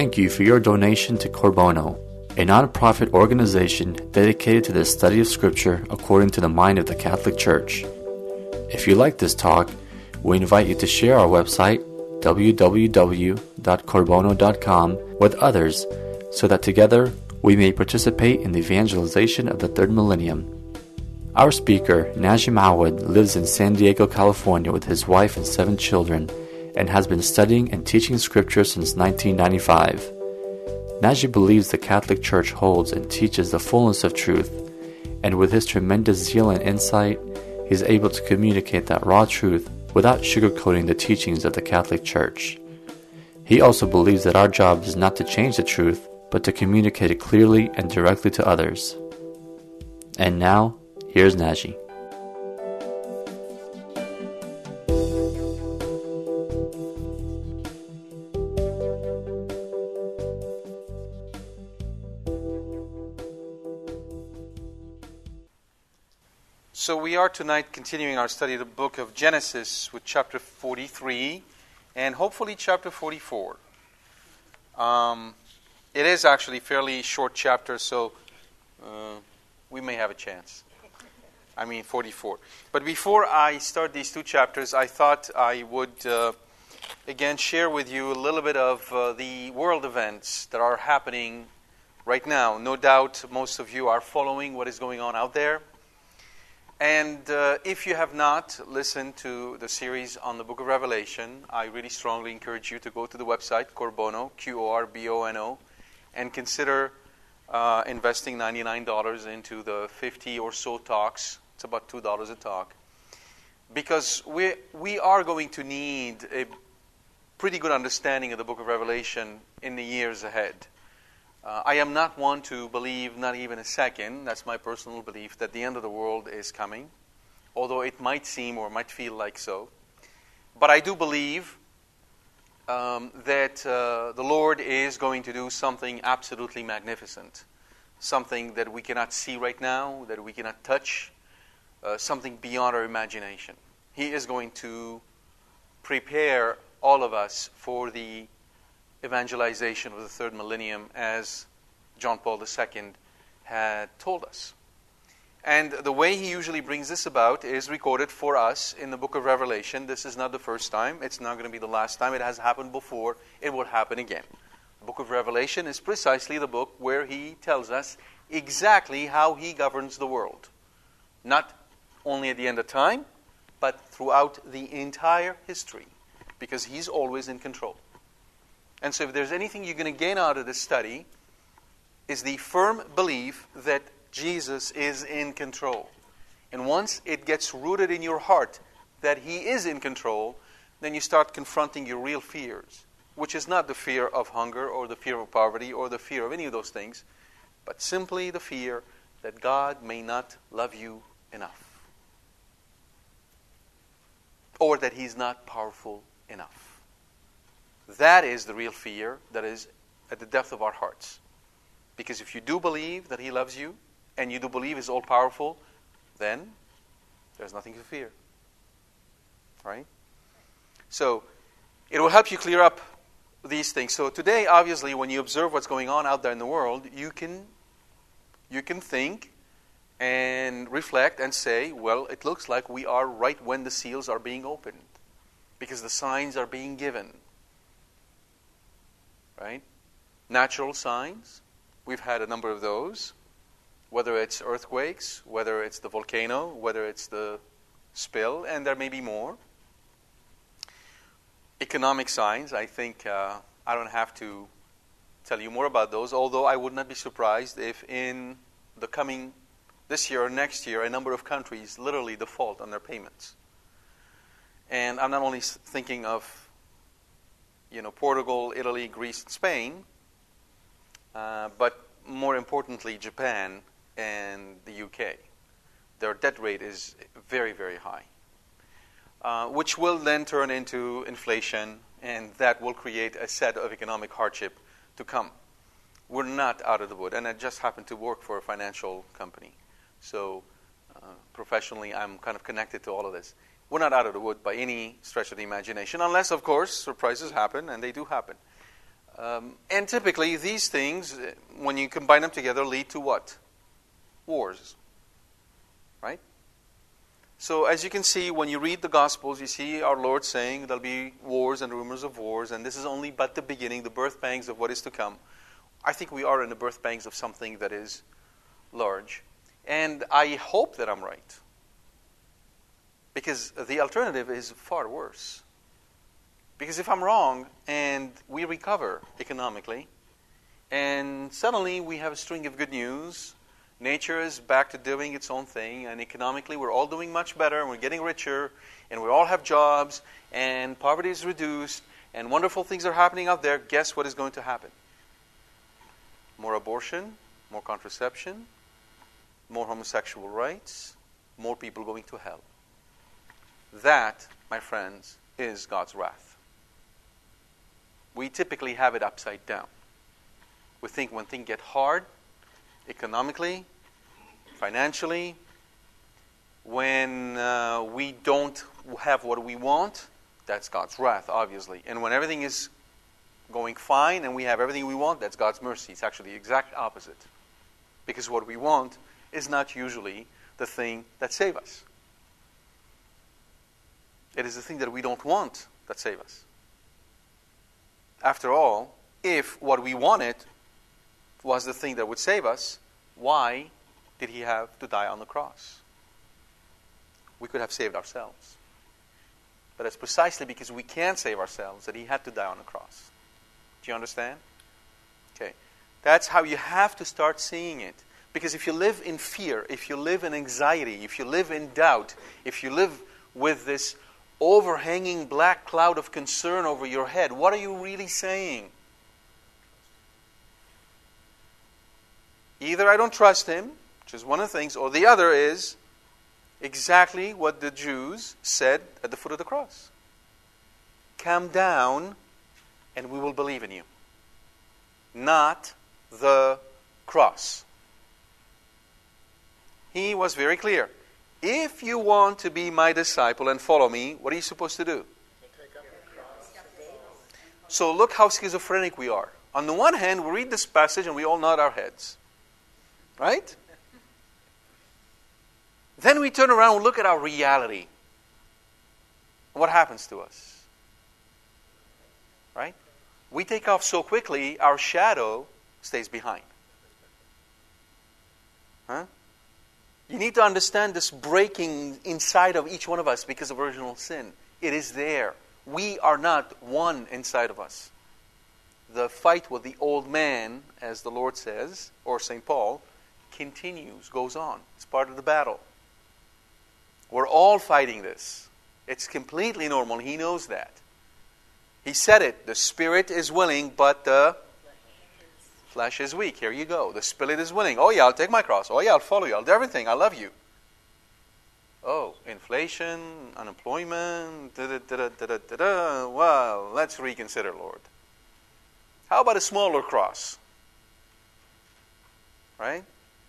Thank you for your donation to Cor Bono, a non-profit organization dedicated to the study of Scripture according to the mind of the Catholic Church. If you like this talk, we invite you to share our website, www.corbono.com, with others so that together we may participate in the evangelization of the third millennium. Our speaker, Najim Awad, lives in San Diego, California with his wife and 7 children and has been studying and teaching Scripture since 1995. Najim believes the Catholic Church holds and teaches the fullness of truth, and with his tremendous zeal and insight, he is able to communicate that raw truth without sugarcoating the teachings of the Catholic Church. He also believes that our job is not to change the truth, but to communicate it clearly and directly to others. And now, here's Najim. So we are tonight continuing our study of the book of Genesis with chapter 43 and hopefully chapter 44. It is actually a fairly short chapter, so we may have a chance. 44. But before I start these 2 chapters, I thought I would again share with you a little bit of the world events that are happening right now. No doubt most of you are following what is going on out there. And if you have not listened to the series on the book of Revelation, I really strongly encourage you to go to the website, Corbono, Corbono, and consider investing $99 into the 50 or so talks. It's about $2 a talk. Because we are going to need a pretty good understanding of the book of Revelation in the years ahead. I am not one to believe, not even a second, that's my personal belief, that the end of the world is coming, although it might seem or might feel like so. But I do believe that the Lord is going to do something absolutely magnificent, something that we cannot see right now, that we cannot touch, something beyond our imagination. He is going to prepare all of us for the evangelization of the third millennium, as John Paul II had told us. And the way he usually brings this about is recorded for us in the book of Revelation. This is not the first time. It's not going to be the last time. It has happened before. It will happen again. The book of Revelation is precisely the book where he tells us exactly how he governs the world. Not only at the end of time, but throughout the entire history, because he's always in control. And so if there's anything you're going to gain out of this study, is the firm belief that Jesus is in control. And once it gets rooted in your heart that He is in control, then you start confronting your real fears, which is not the fear of hunger or the fear of poverty or the fear of any of those things, but simply the fear that God may not love you enough, or that He's not powerful enough. That is the real fear that is at the depth of our hearts. Because if you do believe that He loves you, and you do believe He's all-powerful, then there's nothing to fear. Right? So, it will help you clear up these things. So today, obviously, when you observe what's going on out there in the world, you can think and reflect and say, well, it looks like we are right when the seals are being opened. Because the signs are being given. Right? Natural signs, we've had a number of those, whether it's earthquakes, whether it's the volcano, whether it's the spill, and there may be more. Economic signs, I think I don't have to tell you more about those, although I would not be surprised if in the coming, this year or next year, a number of countries literally default on their payments. And I'm not only thinking of Portugal, Italy, Greece, and Spain, but more importantly, Japan and the UK. Their debt rate is very, very high, which will then turn into inflation, and that will create a set of economic hardship to come. We're not out of the wood, and I just happen to work for a financial company. So professionally, I'm kind of connected to all of this. We're not out of the wood by any stretch of the imagination, unless, of course, surprises happen, and they do happen. And typically these things, when you combine them together, lead to what? Wars. Right? So as you can see, when you read the Gospels, you see our Lord saying there'll be wars and rumors of wars, and this is only but the beginning, the birth pangs of what is to come. I think we are in the birth pangs of something that is large. And I hope that I'm right. Because the alternative is far worse. Because if I'm wrong and we recover economically, and suddenly we have a string of good news, nature is back to doing its own thing, and economically we're all doing much better, and we're getting richer, and we all have jobs, and poverty is reduced, and wonderful things are happening out there, guess what is going to happen? More abortion, more contraception, more homosexual rights, more people going to hell. That, my friends, is God's wrath. We typically have it upside down. We think when things get hard, economically, financially, when we don't have what we want, that's God's wrath, obviously. And when everything is going fine and we have everything we want, that's God's mercy. It's actually the exact opposite. Because what we want is not usually the thing that saves us. It is the thing that we don't want that saves us. After all, if what we wanted was the thing that would save us, why did he have to die on the cross? We could have saved ourselves. But it's precisely because we can't save ourselves that he had to die on the cross. Do you understand? Okay. That's how you have to start seeing it. Because if you live in fear, if you live in anxiety, if you live in doubt, if you live with this overhanging black cloud of concern over your head, what are you really saying? Either I don't trust him, which is one of the things, or the other is exactly what the Jews said at the foot of the cross. Come down and we will believe in you. Not the cross. He was very clear. If you want to be my disciple and follow me, what are you supposed to do? So look how schizophrenic we are. On the one hand, we read this passage and we all nod our heads. Right? Then we turn around and look at our reality. What happens to us? Right? We take off so quickly, our shadow stays behind. Huh? You need to understand this breaking inside of each one of us because of original sin. It is there. We are not one inside of us. The fight with the old man, as the Lord says, or St. Paul, continues, goes on. It's part of the battle. We're all fighting this. It's completely normal. He knows that. He said it. The spirit is willing, but the flesh is weak. Here you go. The spirit is willing. Oh yeah, I'll take my cross. Oh yeah, I'll follow you. I'll do everything. I love you. Oh, inflation, unemployment, well, let's reconsider, Lord. How about a smaller cross? Right?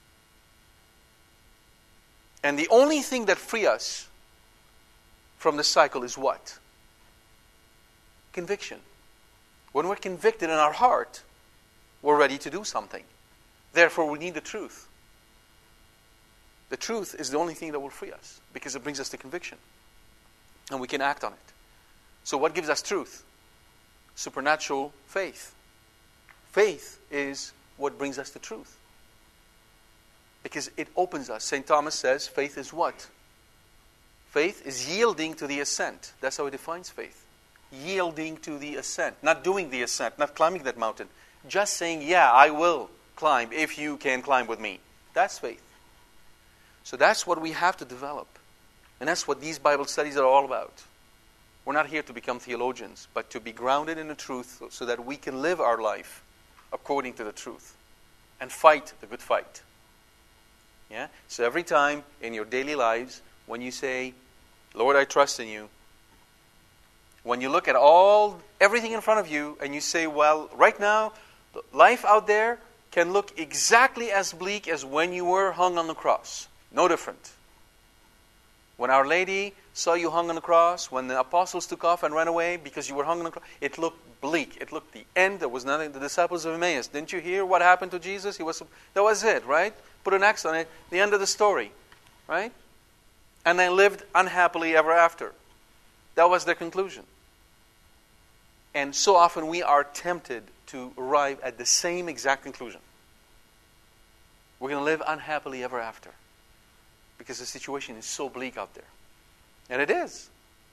And the only thing that frees us from the cycle is what? Conviction. When we're convicted in our heart, we're ready to do something. Therefore, we need the truth. The truth is the only thing that will free us because it brings us to conviction. And we can act on it. So what gives us truth? Supernatural faith. Faith is what brings us to truth. Because it opens us. St. Thomas says faith is what? Faith is yielding to the ascent. That's how he defines faith. Yielding to the ascent. Not doing the ascent, not climbing that mountain. Just saying, yeah, I will climb if you can climb with me. That's faith. So that's what we have to develop. And that's what these Bible studies are all about. We're not here to become theologians, but to be grounded in the truth so that we can live our life according to the truth and fight the good fight. Yeah? So every time in your daily lives, when you say, Lord, I trust in you, when you look at everything in front of you and you say, well, right now, life out there can look exactly as bleak as when you were hung on the cross. No different. When Our Lady saw you hung on the cross, when the apostles took off and ran away because you were hung on the cross, it looked bleak. It looked the end. There was nothing. The disciples of Emmaus, didn't you hear what happened to Jesus? That was it, right? Put an X on it. The end of the story, right? And they lived unhappily ever after. That was their conclusion. And so often we are tempted to arrive at the same exact conclusion. We're going to live unhappily ever after because the situation is so bleak out there. And it is.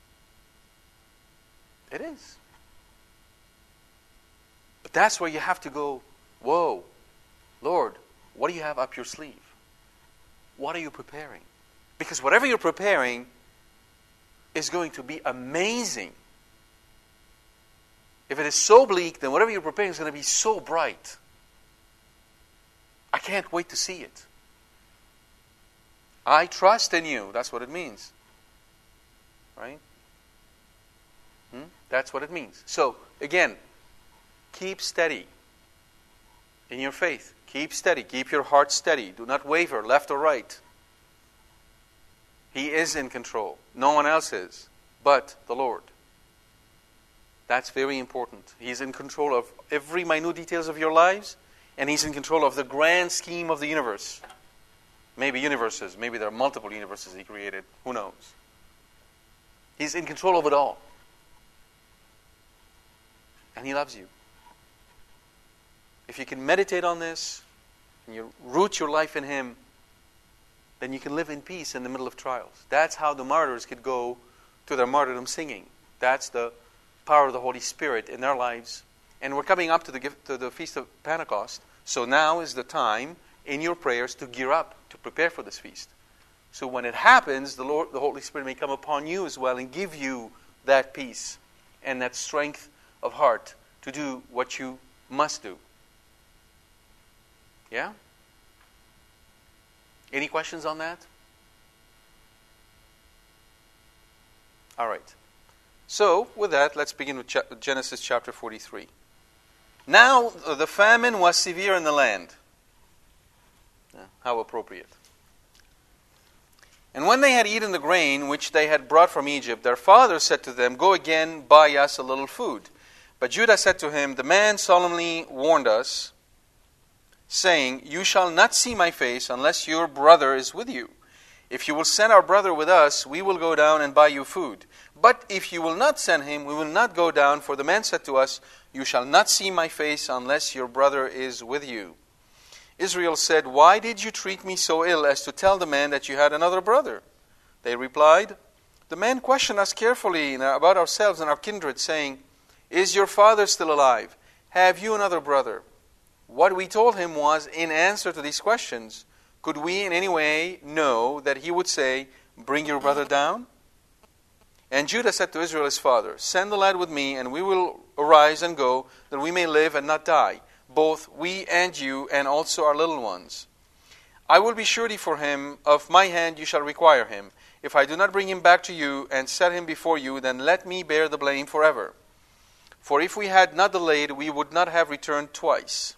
It is. But that's where you have to go, whoa, Lord, what do you have up your sleeve? What are you preparing? Because whatever you're preparing is going to be amazing. If it is so bleak, then whatever you're preparing is going to be so bright. I can't wait to see it. I trust in you. That's what it means. Right? That's what it means. So, again, keep steady in your faith. Keep steady. Keep your heart steady. Do not waver left or right. He is in control. No one else is but the Lord. That's very important. He's in control of every minute details of your lives, and He's in control of the grand scheme of the universe. Maybe universes. Maybe there are multiple universes He created. Who knows? He's in control of it all. And He loves you. If you can meditate on this, and you root your life in Him, then you can live in peace in the middle of trials. That's how the martyrs could go to their martyrdom singing. That's the power of the Holy Spirit in their lives. And we're coming up to the Feast of Pentecost. So now is the time in your prayers to gear up, to prepare for this feast. So when it happens, the Holy Spirit may come upon you as well and give you that peace and that strength of heart to do what you must do. Yeah? Any questions on that? All right. So, with that, let's begin with Genesis chapter 43. Now, the famine was severe in the land. How appropriate. And when they had eaten the grain which they had brought from Egypt, their father said to them, "Go again, buy us a little food." But Judah said to him, "The man solemnly warned us, saying, 'You shall not see my face unless your brother is with you. If you will send our brother with us, we will go down and buy you food. But if you will not send him, we will not go down, for the man said to us, you shall not see my face unless your brother is with you.' Israel said, 'Why did you treat me so ill as to tell the man that you had another brother?' They replied, 'The man questioned us carefully about ourselves and our kindred, saying, Is your father still alive? Have you another brother?' What we told him was, in answer to these questions, could we in any way know that he would say, 'Bring your brother down'? And Judah said to Israel his father, 'Send the lad with me, and we will arise and go, that we may live and not die, both we and you, and also our little ones. I will be surety for him, of my hand you shall require him. If I do not bring him back to you, and set him before you, then let me bear the blame forever. For if we had not delayed, we would not have returned twice.'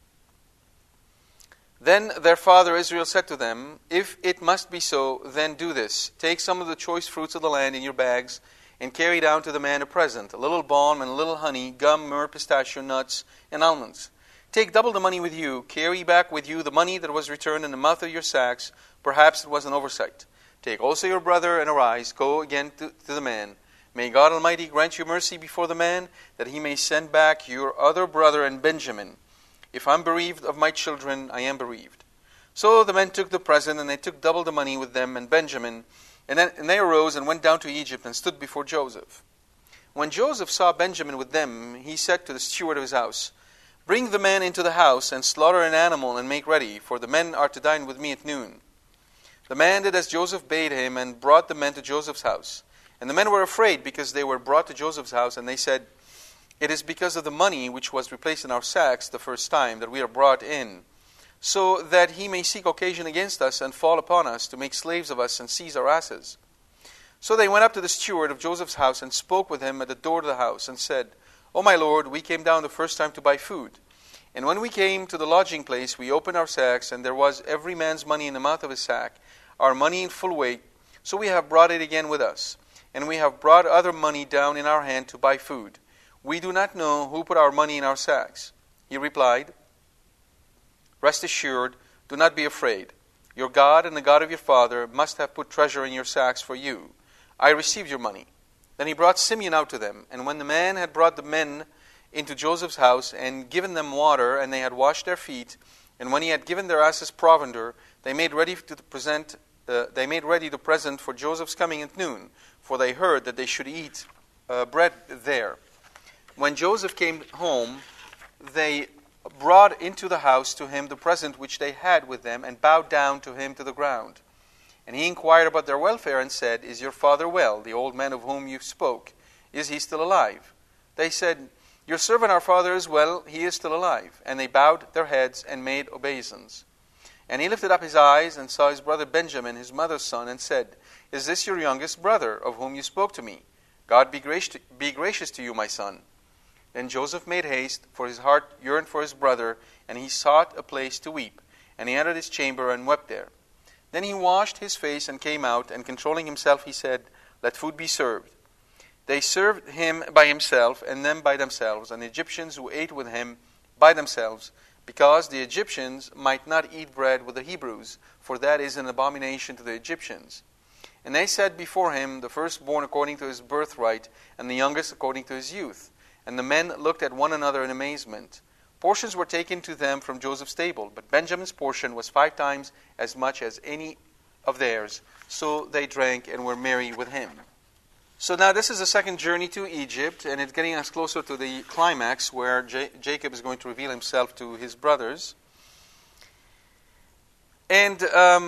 Then their father Israel said to them, 'If it must be so, then do this. Take some of the choice fruits of the land in your bags, and carry down to the man a present, a little balm and a little honey, gum, myrrh, pistachio nuts, and almonds. Take double the money with you. Carry back with you the money that was returned in the mouth of your sacks. Perhaps it was an oversight. Take also your brother, and arise, go again to the man. May God Almighty grant you mercy before the man, that he may send back your other brother and Benjamin. If I am bereaved of my children, I am bereaved.' So the men took the present, and they took double the money with them and Benjamin. And they arose and went down to Egypt and stood before Joseph. When Joseph saw Benjamin with them, he said to the steward of his house, 'Bring the man into the house, and slaughter an animal, and make ready, for the men are to dine with me at noon.' The man did as Joseph bade him, and brought the men to Joseph's house. And the men were afraid, because they were brought to Joseph's house, and they said, 'It is because of the money which was replaced in our sacks the first time that we are brought in, so that he may seek occasion against us and fall upon us to make slaves of us and seize our asses.' So they went up to the steward of Joseph's house and spoke with him at the door of the house and said, 'O my lord, we came down the first time to buy food. And when we came to the lodging place, we opened our sacks, and there was every man's money in the mouth of his sack, our money in full weight. So we have brought it again with us, and we have brought other money down in our hand to buy food. We do not know who put our money in our sacks." He replied, "Rest assured, do not be afraid. Your God and the God of your father must have put treasure in your sacks for you. I received your money." Then he brought Simeon out to them, and when the man had brought the men into Joseph's house and given them water, and they had washed their feet, and when he had given their asses provender, they made ready to present for Joseph's coming at noon, for they heard that they should eat bread there. When Joseph came home, they brought into the house to him the present which they had with them, and bowed down to him to the ground. And he inquired about their welfare and said, "Is your father well, the old man of whom you spoke? Is he still alive?" They said, "Your servant our father is well, he is still alive." And they bowed their heads and made obeisance. And he lifted up his eyes and saw his brother Benjamin, his mother's son, and said, "Is this your youngest brother, of whom you spoke to me? God be gracious to you, my son." Then Joseph made haste, for his heart yearned for his brother, and he sought a place to weep. And he entered his chamber and wept there. Then he washed his face and came out, and controlling himself he said, "Let food be served." They served him by himself, and them by themselves, and the Egyptians who ate with him by themselves, because the Egyptians might not eat bread with the Hebrews, for that is an abomination to the Egyptians. And they set before him the firstborn according to his birthright, and the youngest according to his youth. And the men looked at one another in amazement. Portions were taken to them from Joseph's table, but Benjamin's portion was 5 times as much as any of theirs. So they drank and were merry with him. So now this is the second journey to Egypt, and it's getting us closer to the climax where Jacob is going to reveal himself to his brothers. And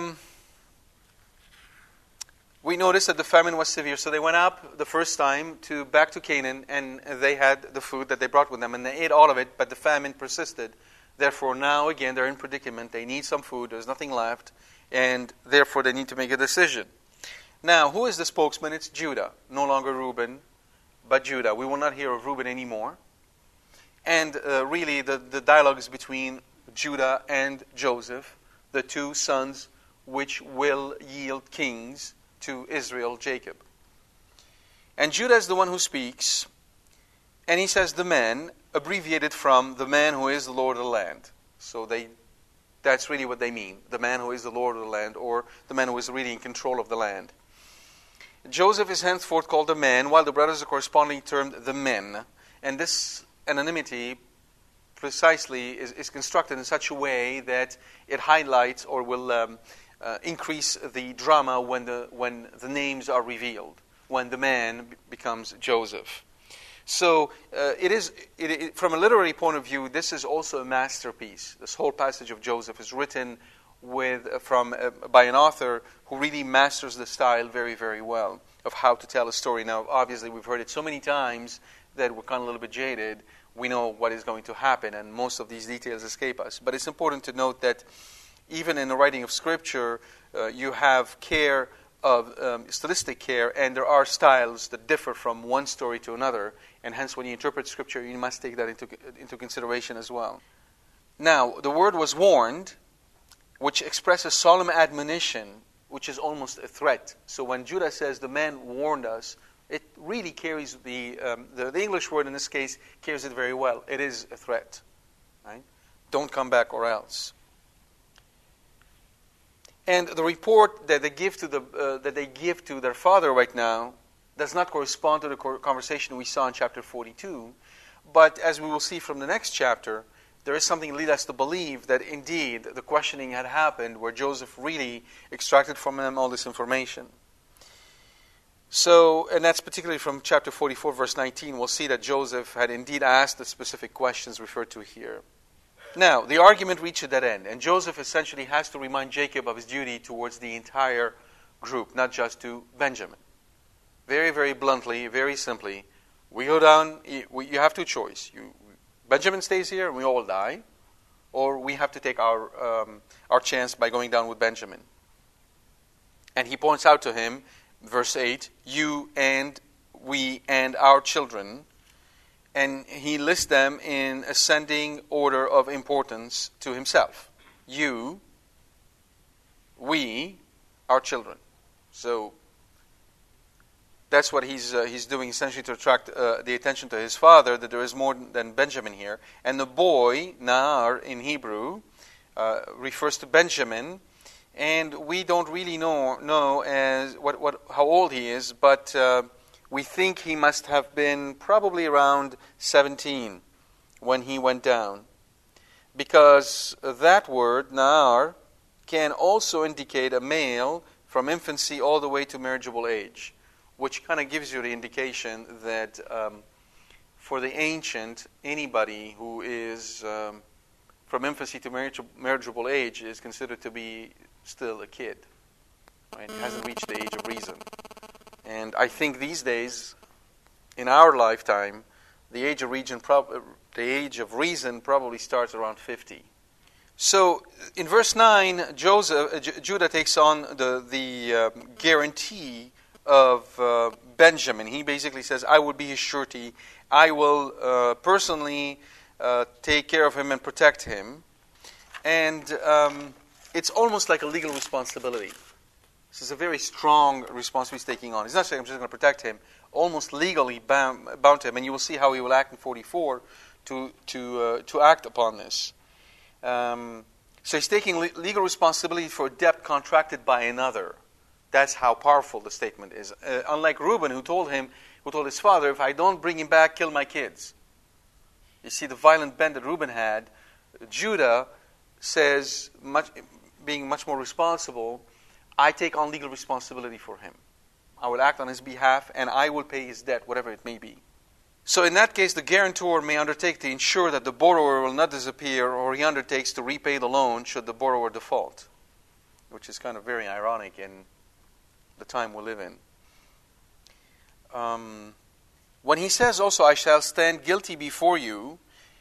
we noticed that the famine was severe. So they went up the first time back to Canaan, and they had the food that they brought with them, and they ate all of it, but the famine persisted. Therefore, now again, they're in predicament. They need some food. There's nothing left, and therefore they need to make a decision. Now, who is the spokesman? It's Judah. No longer Reuben, but Judah. We will not hear of Reuben anymore. And really, the dialogue is between Judah and Joseph, the 2 sons which will yield kings to Israel, Jacob. And Judah is the one who speaks, and he says the man, abbreviated from the man who is the Lord of the land. So that's really what they mean, the man who is the Lord of the land, or the man who is really in control of the land. Joseph is henceforth called the man, while the brothers are correspondingly termed the men. And this anonymity precisely is constructed in such a way that it highlights or will increase the drama when the names are revealed, when the man becomes Joseph. So from a literary point of view, this is also a masterpiece. This whole passage of Joseph is written by an author who really masters the style very, very well of how to tell a story. Now, obviously, we've heard it so many times that we're kind of a little bit jaded. We know what is going to happen, and most of these details escape us. But it's important to note that even in the writing of Scripture, you have care of stylistic care, and there are styles that differ from one story to another, and hence when you interpret Scripture, you must take that into consideration as well. Now, the word was warned, which expresses solemn admonition, which is almost a threat. So when Judah says, the man warned us, it really carries the English word in this case carries it very well. It is a threat, right? Don't come back or else. And the report that they give to their father right now does not correspond to the conversation we saw in chapter 42. But as we will see from the next chapter, there is something that leads us to believe that indeed the questioning had happened, where Joseph really extracted from them all this information. So, and that's particularly from chapter 44, verse 19, we'll see that Joseph had indeed asked the specific questions referred to here. Now, the argument reached that end, and Joseph essentially has to remind Jacob of his duty towards the entire group, not just to Benjamin. Very, very bluntly, very simply, we go down, you have two choices. Benjamin stays here and we all die, or we have to take our chance by going down with Benjamin. And he points out to him, verse 8, you and we and our children, and he lists them in ascending order of importance to himself. You, we, our children. So That's what he's doing, essentially, to attract the attention to his father, that there is more than Benjamin here. And the boy, Naar in Hebrew, refers to Benjamin, and we don't really know as how old he is, but we think he must have been probably around 17 when he went down, because that word, Naar, can also indicate a male from infancy all the way to marriageable age, which kind of gives you the indication that for the ancient, anybody who is from infancy to marriageable age is considered to be still a kid, right? Hasn't reached the age of reason. And I think these days, in our lifetime, the age of reason probably starts around 50. So in verse 9, Judah takes on the guarantee of Benjamin. He basically says, I will be his surety. I will personally take care of him and protect him. And it's almost like a legal responsibility. This is a very strong responsibility he's taking on. He's not saying, I'm just going to protect him. Almost legally bound to him. And you will see how he will act in 44 to act upon this. So he's taking legal responsibility for a debt contracted by another. That's how powerful the statement is. Unlike Reuben, who told his father, if I don't bring him back, kill my kids. You see the violent bent that Reuben had. Judah says, being much more responsible, I take on legal responsibility for him. I will act on his behalf, and I will pay his debt, whatever it may be. So in that case, the guarantor may undertake to ensure that the borrower will not disappear, or he undertakes to repay the loan should the borrower default, which is kind of very ironic in the time we live in. When he says also, I shall stand guilty before you,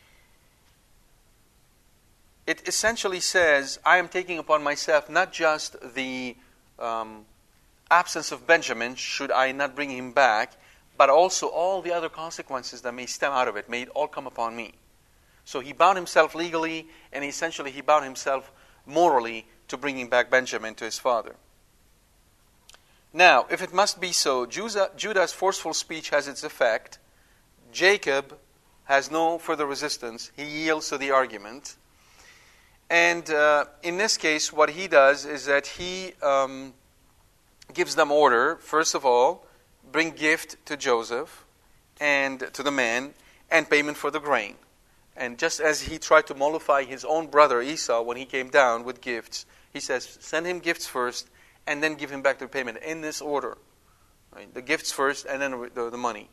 it essentially says, I am taking upon myself not just the absence of Benjamin, should I not bring him back, but also all the other consequences that may stem out of it, may it all come upon me. So he bound himself legally, and essentially he bound himself morally to bringing back Benjamin to his father. Now, if it must be so, Judah's forceful speech has its effect. Jacob has no further resistance. He yields to the argument. And in this case, what he does is that he gives them order, first of all, bring gift to Joseph and to the man, and payment for the grain. And just as he tried to mollify his own brother Esau when he came down with gifts, he says, send him gifts first, and then give him back the payment in this order. Right? The gifts first, and then the money.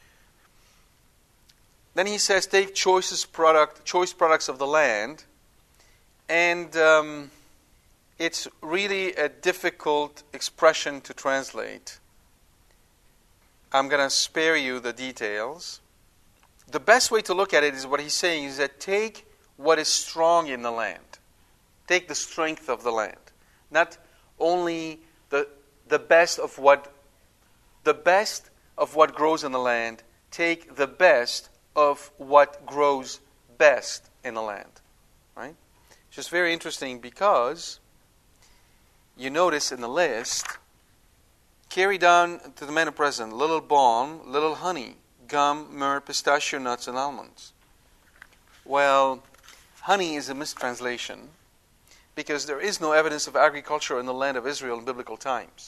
Then he says, take choice products of the land. And it's really a difficult expression to translate. I'm going to spare you the details. The best way to look at it is what he's saying is that take what is strong in the land. Take the strength of the land. Not only the best of what grows in the land. Take the best of what grows best in the land. Right? Which is very interesting because you notice in the list, carry down to the men of present little balm, little honey, gum, myrrh, pistachio nuts, and almonds. Well, honey is a mistranslation because there is no evidence of agriculture in the land of Israel in biblical times.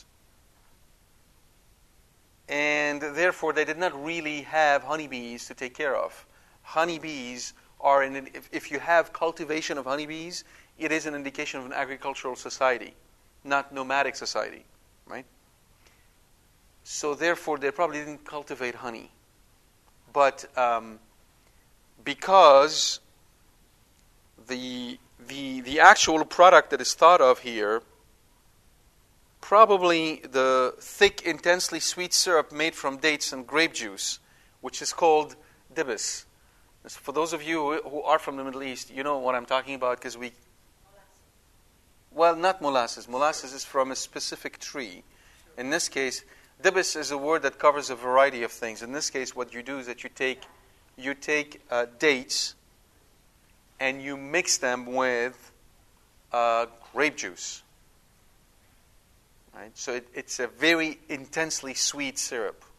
And therefore, they did not really have honeybees to take care of. Honeybees are, if you have cultivation of honeybees, it is an indication of an agricultural society, not nomadic society, right? So therefore, they probably didn't cultivate honey. But because the actual product that is thought of here, probably the thick, intensely sweet syrup made from dates and grape juice, which is called dibis. For those of you who are from the Middle East, you know what I'm talking about because well, not molasses. Molasses is from a specific tree. In this case, dibis is a word that covers a variety of things. In this case, what you do is that you take dates and you mix them with grape juice. Right? So it's a very intensely sweet syrup.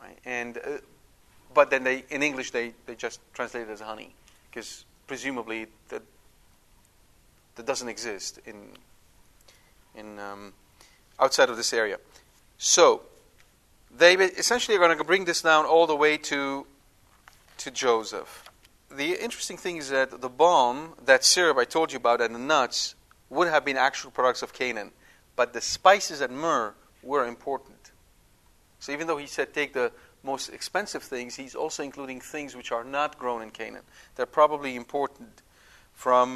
right? And but then in English they just translate it as honey, because presumably that doesn't exist in outside of this area. So they essentially are going to bring this down all the way to Joseph. The interesting thing is that the balm, that syrup I told you about, and the nuts would have been actual products of Canaan, but the spices and myrrh were important. So even though he said take the most expensive things, he's also including things which are not grown in Canaan. They're probably important from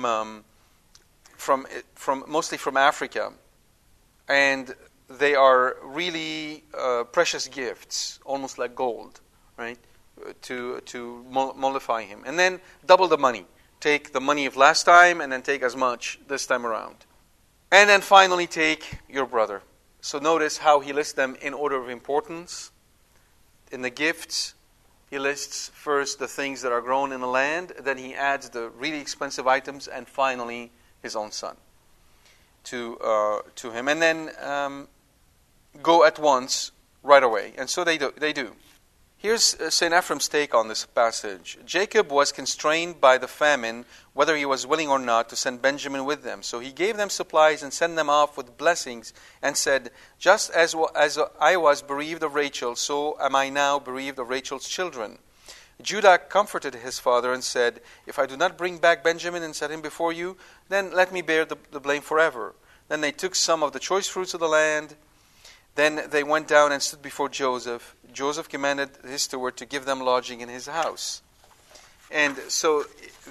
mostly from Africa, and they are really precious gifts, almost like gold, right? To mollify him, and then double the money. Take the money of last time, and then take as much this time around, and then finally take your brother. So notice how he lists them in order of importance. In the gifts, he lists first the things that are grown in the land, then he adds the really expensive items, and finally his own son to him, and then go at once right away. And so they do. Here's St. Ephraim's take on this passage. Jacob was constrained by the famine, whether he was willing or not, to send Benjamin with them. So he gave them supplies and sent them off with blessings and said, just as I was bereaved of Rachel, so am I now bereaved of Rachel's children. Judah comforted his father and said, if I do not bring back Benjamin and set him before you, then let me bear the blame forever. Then they took some of the choice fruits of the land. Then they went down and stood before Joseph. Joseph commanded his steward to give them lodging in his house. And so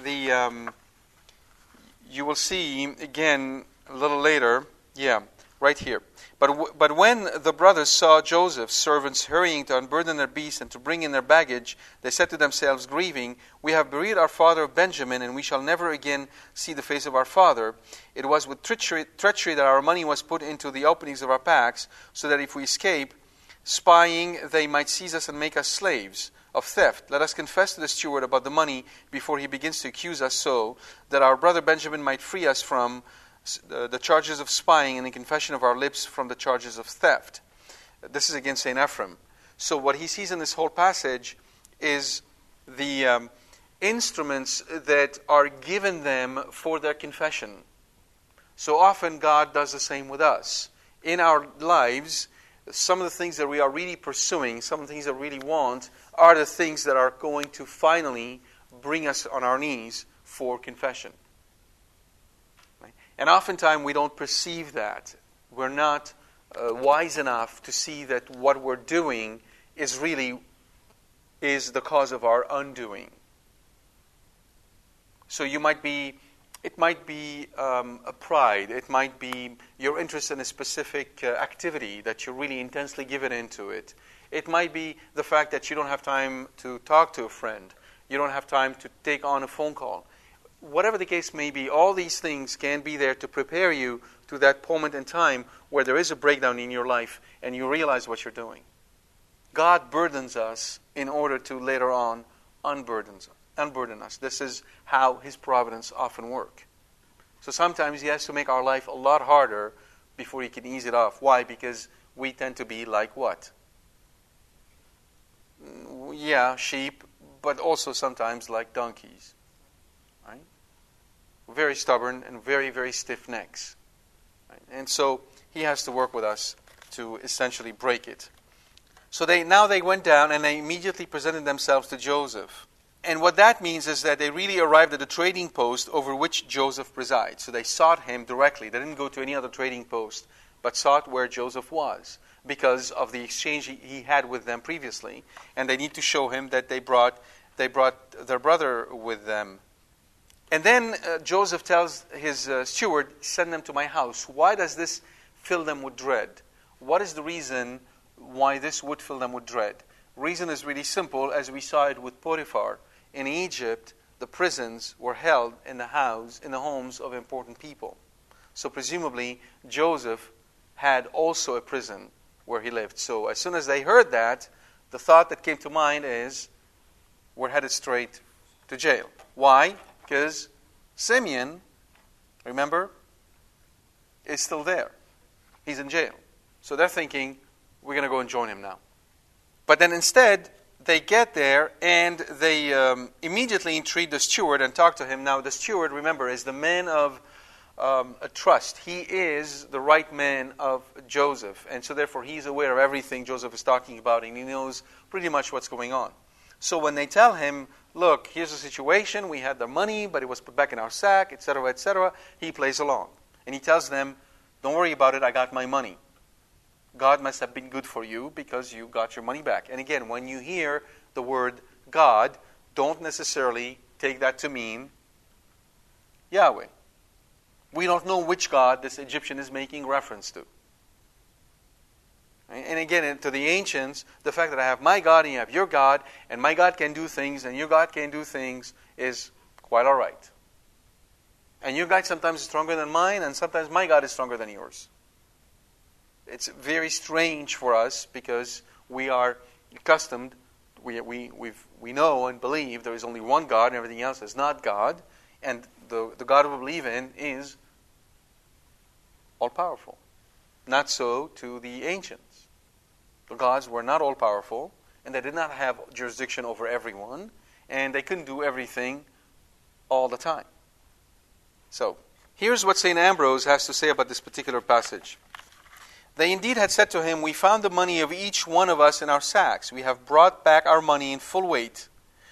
you will see again a little later, right here. But when the brothers saw Joseph's servants hurrying to unburden their beasts and to bring in their baggage, they said to themselves, grieving, we have bereaved our father of Benjamin, and we shall never again see the face of our father. It was with treachery that our money was put into the openings of our packs, so that if we escape spying, they might seize us and make us slaves of theft. Let us confess to the steward about the money before he begins to accuse us, so that our brother Benjamin might free us from the charges of spying and the confession of our lips from the charges of theft. This is against St. Ephraim. So what he sees in this whole passage is the instruments that are given them for their confession. So often God does the same with us. In our lives, some of the things that we are really pursuing, some of the things that we really want, are the things that are going to finally bring us on our knees for confession. And oftentimes we don't perceive that. We're not wise enough to see that what we're doing is the cause of our undoing. So it might be a pride. It might be your interest in a specific activity that you're really intensely given into it. It might be the fact that you don't have time to talk to a friend. You don't have time to take on a phone call. Whatever the case may be, all these things can be there to prepare you to that moment in time where there is a breakdown in your life and you realize what you're doing. God burdens us in order to later on unburden us. This is how His providence often works. So sometimes He has to make our life a lot harder before He can ease it off. Why? Because we tend to be like what? Yeah, sheep, but also sometimes like donkeys. Right? Very stubborn and very, very stiff necks. Right? And so He has to work with us to essentially break it. So they went down and they immediately presented themselves to Joseph. And what that means is that they really arrived at the trading post over which Joseph presides. So they sought him directly. They didn't go to any other trading post, but sought where Joseph was because of the exchange he had with them previously. And they need to show him that they brought their brother with them. And then Joseph tells his steward, send them to my house. Why does this fill them with dread? What is the reason why this would fill them with dread? Reason is really simple, as we saw it with Potiphar. In Egypt, the prisons were held in the homes of important people. So presumably, Joseph had also a prison where he lived. So as soon as they heard that, the thought that came to mind is, we're headed straight to jail. Why? Because Simeon, remember, is still there. He's in jail. So they're thinking, we're going to go and join him now. But then instead, they get there and they immediately entreat the steward and talk to him. Now, the steward, remember, is the man of a trust. He is the right man of Joseph. And so therefore, he's aware of everything Joseph is talking about, and he knows pretty much what's going on. So when they tell him, look, here's the situation, we had the money, but it was put back in our sack, etc., he plays along. And he tells them, don't worry about it, I got my money. God must have been good for you because you got your money back. And again, when you hear the word God, don't necessarily take that to mean Yahweh. We don't know which God this Egyptian is making reference to. And again, to the ancients, the fact that I have my God and you have your God, and my God can do things and your God can do things, is quite all right. And your God sometimes is stronger than mine, and sometimes my God is stronger than yours. It's very strange for us because we are accustomed, we know and believe there is only one God and everything else is not God. And the God we believe in is all-powerful. Not so to the ancients. The gods were not all-powerful, and they did not have jurisdiction over everyone, and they couldn't do everything all the time. So, here's what St. Ambrose has to say about this particular passage. They indeed had said to him, we found the money of each one of us in our sacks. We have brought back our money in full weight.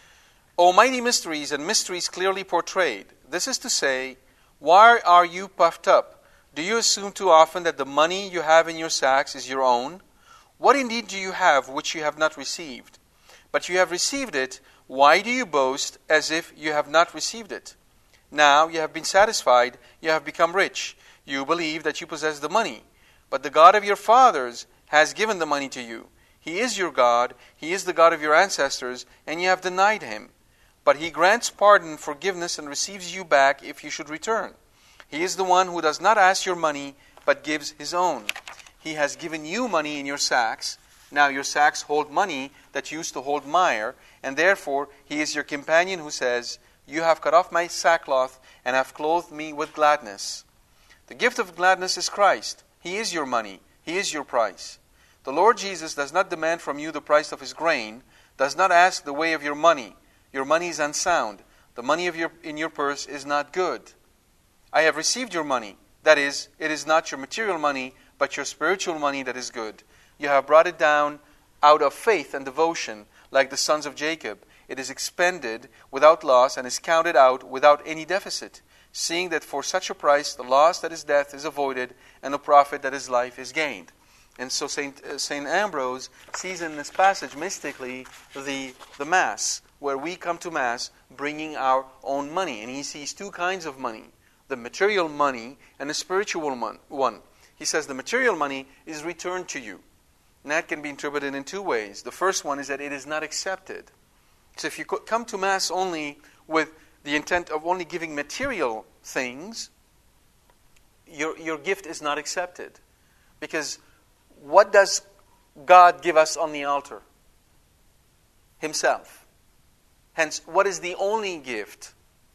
O mighty mysteries and mysteries clearly portrayed. This is to say, why are you puffed up? Do you assume too often that the money you have in your sacks is your own? What indeed do you have which you have not received? But you have received it. Why do you boast as if you have not received it? Now you have been satisfied, you have become rich. You believe that you possess the money. But the God of your fathers has given the money to you. He is your God, He is the God of your ancestors, and you have denied Him. But He grants pardon, forgiveness, and receives you back if you should return. He is the one who does not ask your money, but gives His own. He has given you money in your sacks. Now your sacks hold money that used to hold mire, and therefore He is your companion who says, you have cut off my sackcloth and have clothed me with gladness. The gift of gladness is Christ. He is your money. He is your price. The Lord Jesus does not demand from you the price of His grain, does not ask the way of your money. Your money is unsound. The money in your purse is not good. I have received your money. That is, it is not your material money, but your spiritual money that is good. You have brought it down out of faith and devotion, like the sons of Jacob. It is expended without loss and is counted out without any deficit, seeing that for such a price the loss that is death is avoided and the profit that is life is gained. And so Saint Ambrose sees in this passage mystically the Mass, where we come to Mass bringing our own money. And he sees two kinds of money, the material money and the spiritual one. He says the material money is returned to you. And that can be interpreted in two ways. The first one is that it is not accepted. So if you come to Mass only with the intent of only giving material things, your gift is not accepted. Because what does God give us on the altar? Himself. Hence, what is the only gift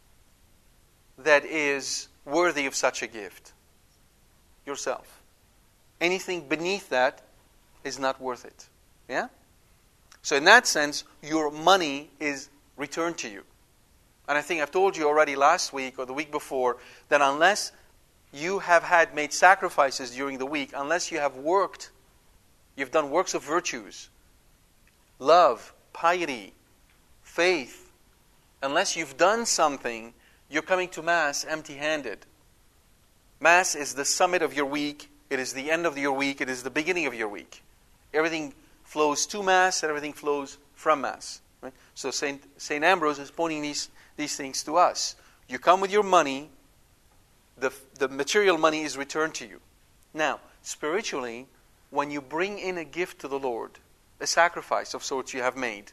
that is worthy of such a gift? Yourself. Anything beneath that is not worth it. Yeah? So in that sense, your money is returned to you. And I think I've told you already last week or the week before that unless you have made sacrifices during the week, unless you have worked, you've done works of virtues, love, piety, faith, unless you've done something, you're coming to Mass empty-handed. Mass is the summit of your week. It is the end of your week. It is the beginning of your week. Everything flows to Mass and everything flows from Mass. Right? So Saint Ambrose is pointing these things to us. You come with your money. The material money is returned to you. Now, spiritually, when you bring in a gift to the Lord, a sacrifice of sorts you have made,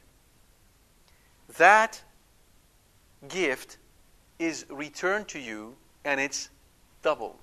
that gift is returned to you and it's doubled.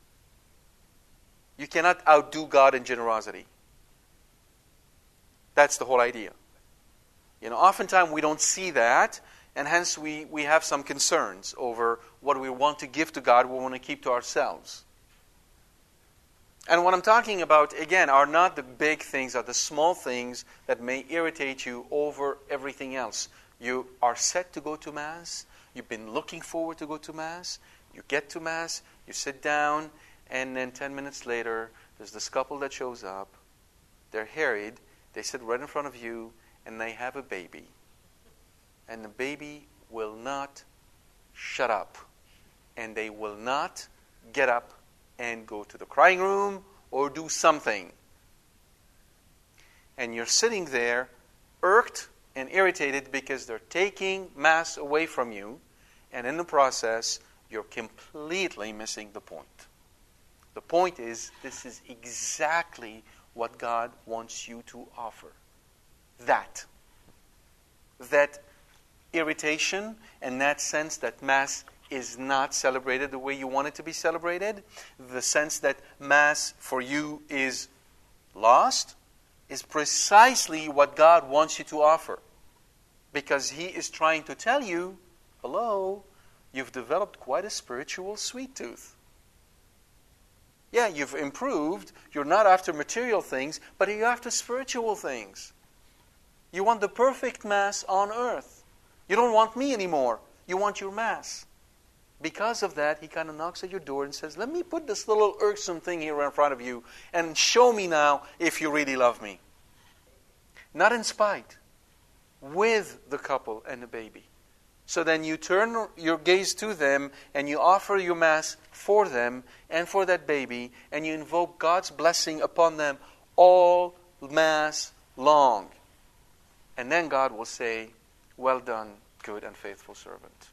You cannot outdo God in generosity. That's the whole idea. Oftentimes we don't see that, and hence we have some concerns over what we want to give to God, what we want to keep to ourselves. And what I'm talking about, again, are not the big things, are the small things that may irritate you over everything else. You are set to go to Mass. You've been looking forward to go to Mass. You get to Mass, you sit down, and then 10 minutes later, there's this couple that shows up. They're harried. They sit right in front of you, and they have a baby. And the baby will not shut up. And they will not get up and go to the crying room or do something. And you're sitting there irked and irritated because they're taking Mass away from you, and in the process, you're completely missing the point. The point is, this is exactly what God wants you to offer. That irritation and that sense that Mass is not celebrated the way you want it to be celebrated, the sense that Mass for you is lost, is precisely what God wants you to offer. Because He is trying to tell you, hello, you've developed quite a spiritual sweet tooth. Yeah, you've improved. You're not after material things, but you're after spiritual things. You want the perfect Mass on earth. You don't want me anymore. You want your Mass. Because of that, He kind of knocks at your door and says, let me put this little irksome thing here in front of you and show me now if you really love me. Not in spite. With the couple and the baby. So then you turn your gaze to them and you offer your Mass for them and for that baby, and you invoke God's blessing upon them all Mass long. And then God will say, well done, good and faithful servant.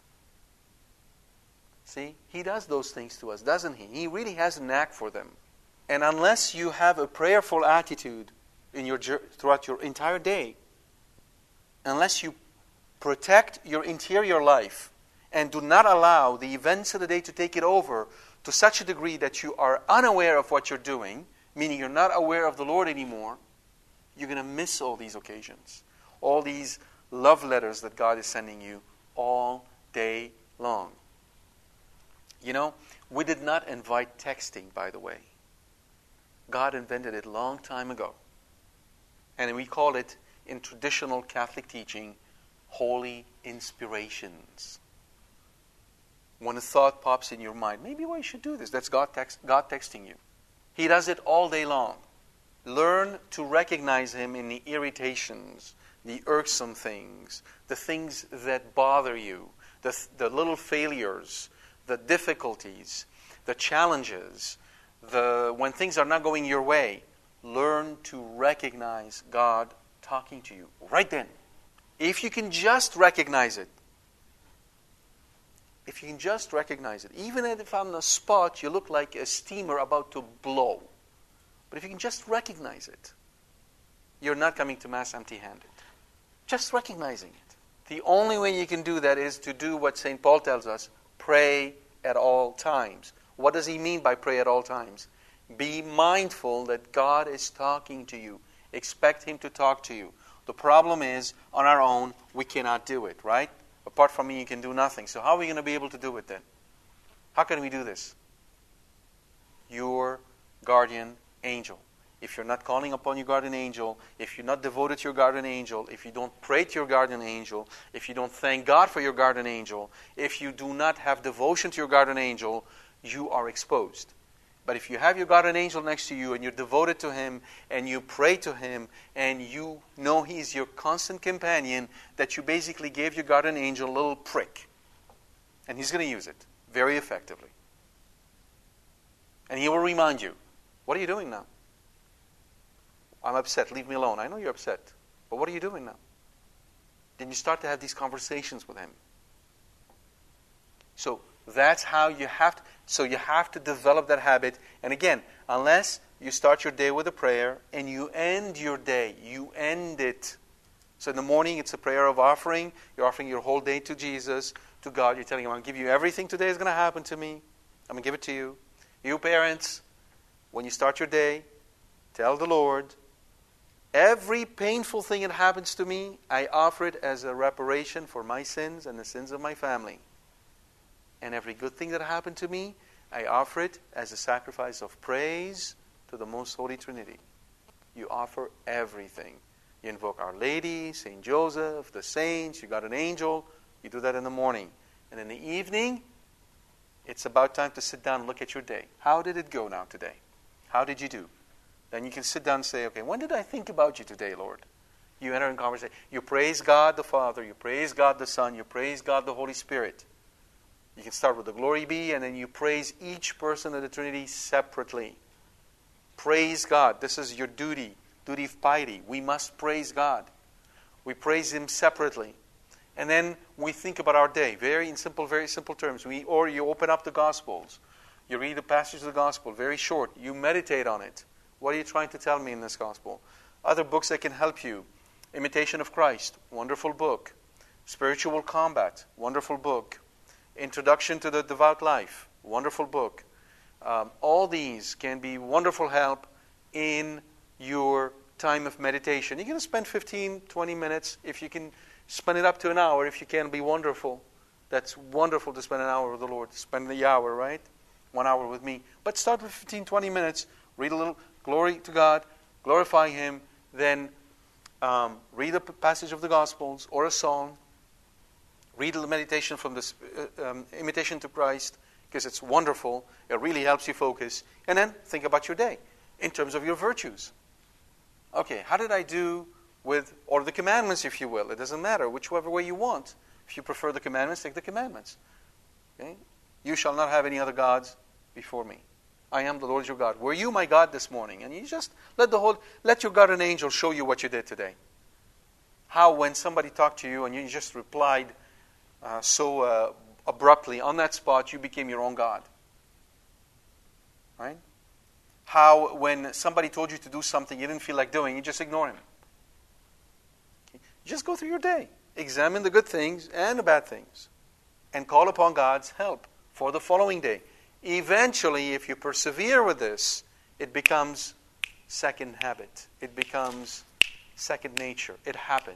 See, He does those things to us, doesn't He? He really has a knack for them. And unless you have a prayerful attitude throughout your entire day, unless you protect your interior life and do not allow the events of the day to take it over to such a degree that you are unaware of what you're doing, meaning you're not aware of the Lord anymore, you're going to miss all these occasions, all these love letters that God is sending you all day long. You know, we did not invite texting, by the way. God invented it a long time ago. And we call it, in traditional Catholic teaching, holy inspirations. When a thought pops in your mind, maybe I should do this. That's God texting you. He does it all day long. Learn to recognize Him in the irritations, the irksome things, the things that bother you, the little failures, the difficulties, the challenges, when things are not going your way. Learn to recognize God talking to you right then. If you can just recognize it, even if on the spot you look like a steamer about to blow, but if you can just recognize it, you're not coming to Mass empty-handed. Just recognizing it. The only way you can do that is to do what St. Paul tells us, pray at all times. What does he mean by pray at all times? Be mindful that God is talking to you. Expect Him to talk to you. The problem is, on our own, we cannot do it, right? Apart from me, you can do nothing. So how are we going to be able to do it then? How can we do this? Your guardian angel. If you're not calling upon your guardian angel, if you're not devoted to your guardian angel, if you don't pray to your guardian angel, if you don't thank God for your guardian angel, if you do not have devotion to your guardian angel, you are exposed. But if you have your guardian angel next to you and you're devoted to him and you pray to him and you know he's your constant companion, that you basically gave your guardian angel a little prick. And he's going to use it very effectively. And he will remind you, what are you doing now? I'm upset. Leave me alone. I know you're upset. But what are you doing now? Then you start to have these conversations with him. So that's how you have to. So you have to develop that habit. And again, unless you start your day with a prayer and you end your day, you end it. So in the morning, it's a prayer of offering. You're offering your whole day to Jesus, to God. You're telling Him, I'm going to give you everything today is going to happen to me. I'm going to give it to you. You parents, when you start your day, tell the Lord, every painful thing that happens to me, I offer it as a reparation for my sins and the sins of my family. And every good thing that happened to me, I offer it as a sacrifice of praise to the Most Holy Trinity. You offer everything. You invoke Our Lady, St. Joseph, the saints, you got an angel. You do that in the morning. And in the evening, it's about time to sit down and look at your day. How did it go now today? How did you do? Then you can sit down and say, okay, when did I think about you today, Lord? You enter in conversation. You praise God the Father. You praise God the Son. You praise God the Holy Spirit. You can start with the Glory Be, and then you praise each person of the Trinity separately. Praise God. This is your duty of piety. We must praise God. We praise Him separately. And then we think about our day, very simple terms. Or you open up the Gospels. You read a passage of the Gospel, very short. You meditate on it. What are you trying to tell me in this Gospel? Other books that can help you. Imitation of Christ, wonderful book. Spiritual Combat, wonderful book. Introduction to the Devout Life, wonderful book. All these can be wonderful help in your time of meditation. You're going to spend 15, 20 minutes. If you can spend it up to an hour, if you can, be wonderful. That's wonderful to spend an hour with the Lord. Spend the hour, right? 1 hour with me. But start with 15, 20 minutes. Read a little, glory to God, glorify Him. Then read a passage of the Gospels or a song. Read a meditation from this Imitation to Christ, because it's wonderful. It really helps you focus. And then think about your day in terms of your virtues. Okay, how did I do with, or the commandments, if you will. It doesn't matter, whichever way you want. If you prefer the commandments, take the commandments. Okay? You shall not have any other gods before me. I am the Lord your God. Were you my God this morning? And you just let your guardian angel show you what you did today. How when somebody talked to you and you just replied so abruptly on that spot, you became your own God. Right? How when somebody told you to do something you didn't feel like doing, you just ignore him. Okay? Just go through your day. Examine the good things and the bad things. And call upon God's help for the following day. Eventually, if you persevere with this, it becomes second habit. It becomes second nature. It happens.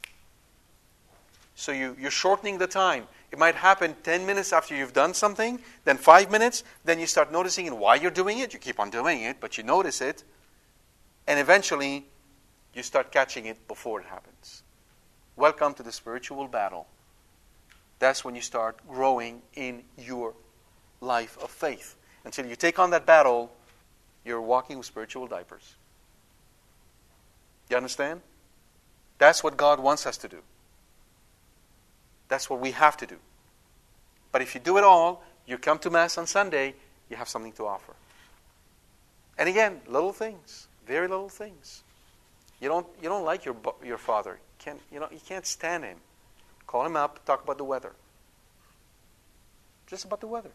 So you're shortening the time. It might happen 10 minutes after you've done something, then 5 minutes, then you start noticing why you're doing it. You keep on doing it, but you notice it. And eventually, you start catching it before it happens. Welcome to the spiritual battle. That's when you start growing in your life of faith. Until you take on that battle, you're walking with spiritual diapers. You understand? That's what God wants us to do. That's what we have to do. But if you do it all, you come to Mass on Sunday, you have something to offer. And again, little things, very little things. You don't like your father. You can't stand him. Call him up, talk about the weather. Just about the weather.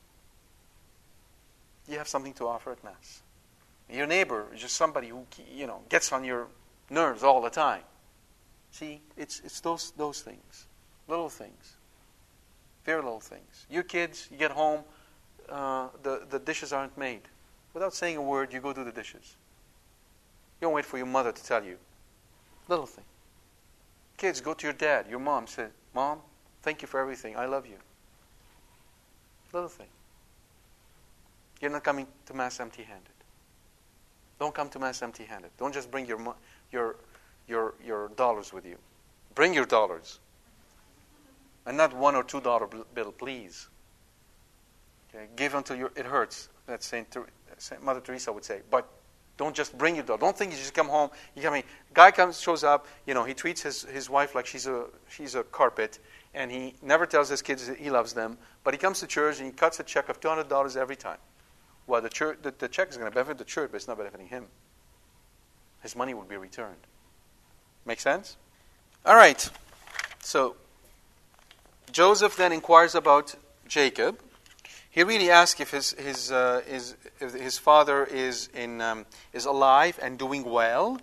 You have something to offer at Mass. Your neighbor is just somebody who gets on your nerves all the time. See, it's those things. Little things. Very little things. Your kids, you get home, the dishes aren't made. Without saying a word, you go do the dishes. You don't wait for your mother to tell you. Little thing. Kids, go to your dad, your mom, say, Mom, thank you for everything. I love you. Little thing. You're not coming to Mass empty-handed. Don't come to Mass empty-handed. Don't just bring your dollars with you. Bring your dollars. And not $1 or $2 bill, please. Okay? Give until it hurts. That's Saint Mother Teresa would say. But don't just bring your dollar. Don't think you just come home. Guy shows up. He treats his wife like she's a carpet, and he never tells his kids that he loves them. But he comes to church and he cuts a check of $200 every time. Well, the check is going to benefit the church, but it's not benefiting him. His money will be returned. Make sense? All right. So Joseph then inquires about Jacob. He really asks if his father is alive and doing well.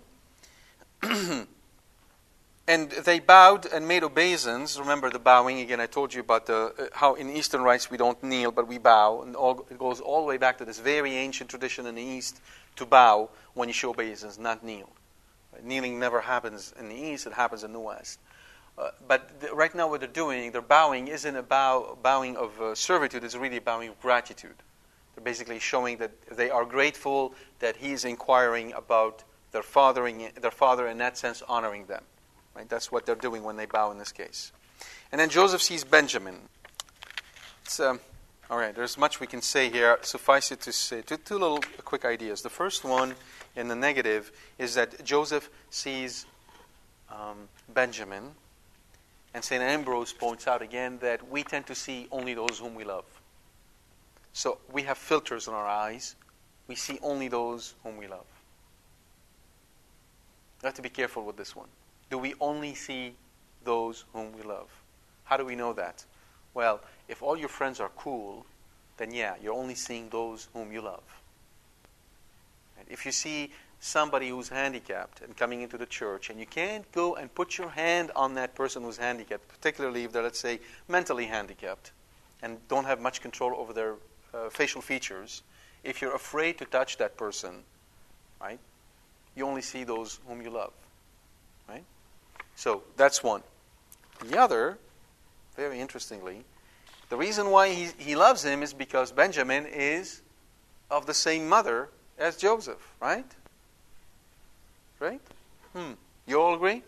And they bowed and made obeisance. Remember the bowing again. I told you about how in Eastern rites we don't kneel, but we bow. And it goes all the way back to this very ancient tradition in the East to bow when you show obeisance, not kneel. Kneeling never happens in the East; it happens in the West. But right now what they're doing, their bowing isn't a bowing of servitude. It's really a bowing of gratitude. They're basically showing that they are grateful that he is inquiring about their father, in that sense, honoring them. Right? That's what they're doing when they bow in this case. And then Joseph sees Benjamin. It's, all right, there's much we can say here. Suffice it to say two little quick ideas. The first one, in the negative, is that Joseph sees Benjamin, and St. Ambrose points out again that we tend to see only those whom we love. So we have filters in our eyes. We see only those whom we love. You have to be careful with this one. Do we only see those whom we love? How do we know that? Well, if all your friends are cool, then yeah, you're only seeing those whom you love. And if you see somebody who's handicapped and coming into the church, and you can't go and put your hand on that person who's handicapped, particularly if they're, let's say, mentally handicapped and don't have much control over their facial features, if you're afraid to touch that person, right, you only see those whom you love. Right? So that's one. The other, very interestingly, the reason why he loves him is because Benjamin is of the same mother as Joseph, right? Right? You all agree?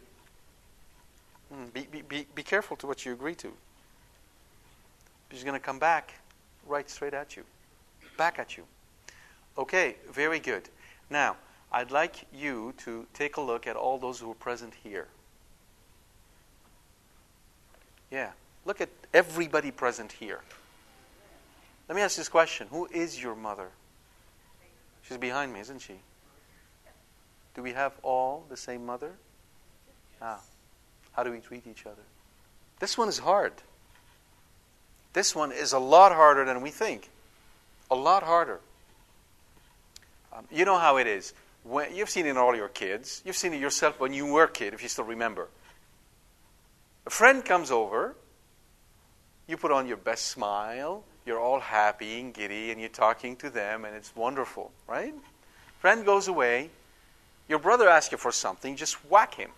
Be careful to what you agree to. He's going to come back right straight at you. Back at you. Okay, very good. Now, I'd like you to take a look at all those who are present here. Yeah, look at everybody present here. Let me ask this question. Who is your mother? She's behind me, isn't she? Do we have all the same mother? How do we treat each other? This one is hard. This one is a lot harder than we think. A lot harder. You know how it is. You've seen it in all your kids. You've seen it yourself when you were a kid, if you still remember. A friend comes over. You put on your best smile. You're all happy and giddy, and you're talking to them, and it's wonderful, right? Friend goes away. Your brother asks you for something. Just whack him.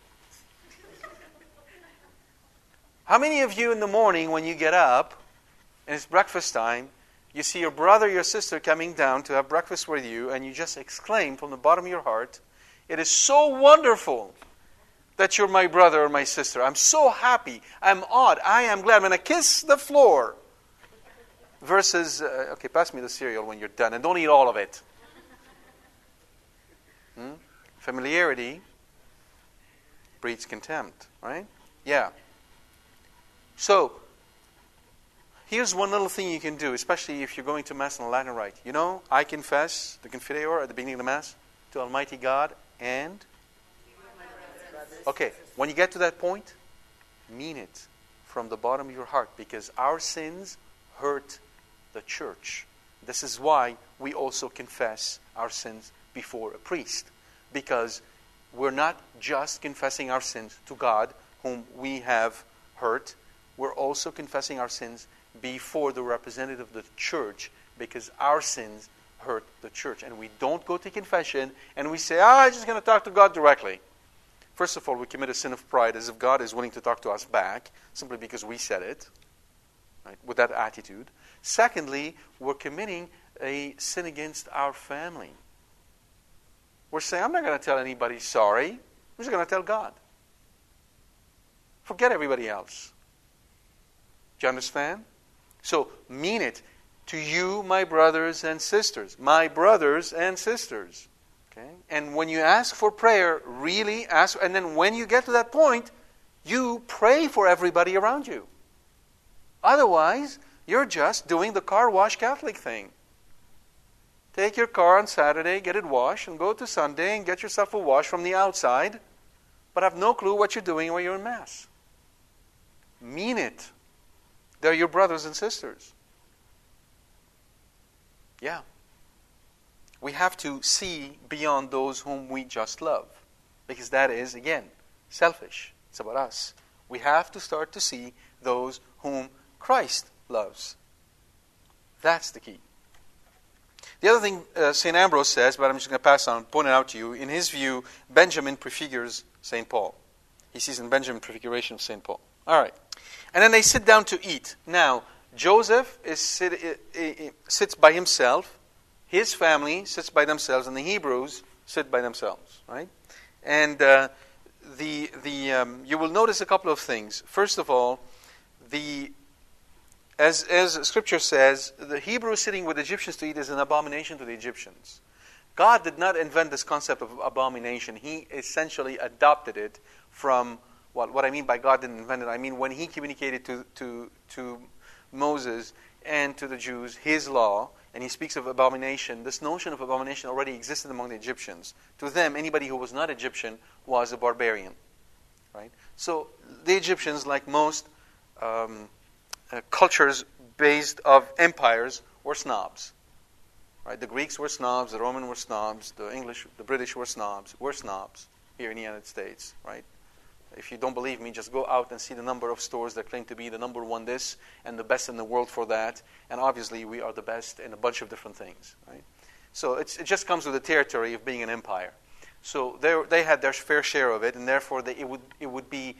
How many of you in the morning when you get up, and it's breakfast time, you see your brother, your sister coming down to have breakfast with you, and you just exclaim from the bottom of your heart, "It is so wonderful that you're my brother or my sister. I'm so happy. I'm awed. I am glad. I'm going to kiss the floor." Versus, okay, pass me the cereal when you're done, and don't eat all of it. Familiarity breeds contempt, right? Yeah. So, here's one little thing you can do, especially if you're going to Mass in the Latin Rite. You know, I confess the Confiteor at the beginning of the Mass to Almighty God and... Okay, when you get to that point, mean it from the bottom of your heart, because our sins hurt the church. This is why we also confess our sins before a priest, because we're not just confessing our sins to God, whom we have hurt, we're also confessing our sins before the representative of the church, because our sins hurt the church. And we don't go to confession and we say, I'm just going to talk to God directly. First of all, we commit a sin of pride, as if God is willing to talk to us back, simply because we said it, right, with that attitude. Secondly, we're committing a sin against our family. We're saying, I'm not going to tell anybody sorry. I'm just going to tell God. Forget everybody else. Do you understand? So, mean it. To you, my brothers and sisters. My brothers and sisters. Okay? And when you ask for prayer, really ask. And then when you get to that point, you pray for everybody around you. Otherwise, you're just doing the car wash Catholic thing. Take your car on Saturday, get it washed, and go to Sunday and get yourself a wash from the outside, but have no clue what you're doing while you're in Mass. Mean it. They're your brothers and sisters. Yeah. We have to see beyond those whom we just love, because that is, again, selfish. It's about us. We have to start to see those whom Christ loves. That's the key. The other thing St. Ambrose says, but I'm just going to pass on, point it out to you. In his view, Benjamin prefigures St. Paul. He sees in Benjamin prefiguration of St. Paul. All right. And then they sit down to eat. Now, Joseph sits by himself his family sits by themselves, and the Hebrews sit by themselves, right? And you will notice a couple of things. First of all, as Scripture says, the Hebrew sitting with Egyptians to eat is an abomination to the Egyptians. God did not invent this concept of abomination. He essentially adopted it from, what I mean by God didn't invent it, I mean when He communicated to Moses and to the Jews His law, and He speaks of abomination, this notion of abomination already existed among the Egyptians. To them, anybody who was not Egyptian was a barbarian. Right? So the Egyptians, like most cultures based of empires, were snobs. Right? The Greeks were snobs, the Romans were snobs, the British were snobs. We're snobs here in the United States. Right? If you don't believe me, just go out and see the number of stores that claim to be the number one this and the best in the world for that. And obviously we are the best in a bunch of different things. Right? So it just comes with the territory of being an empire. So they had their fair share of it, and therefore it would be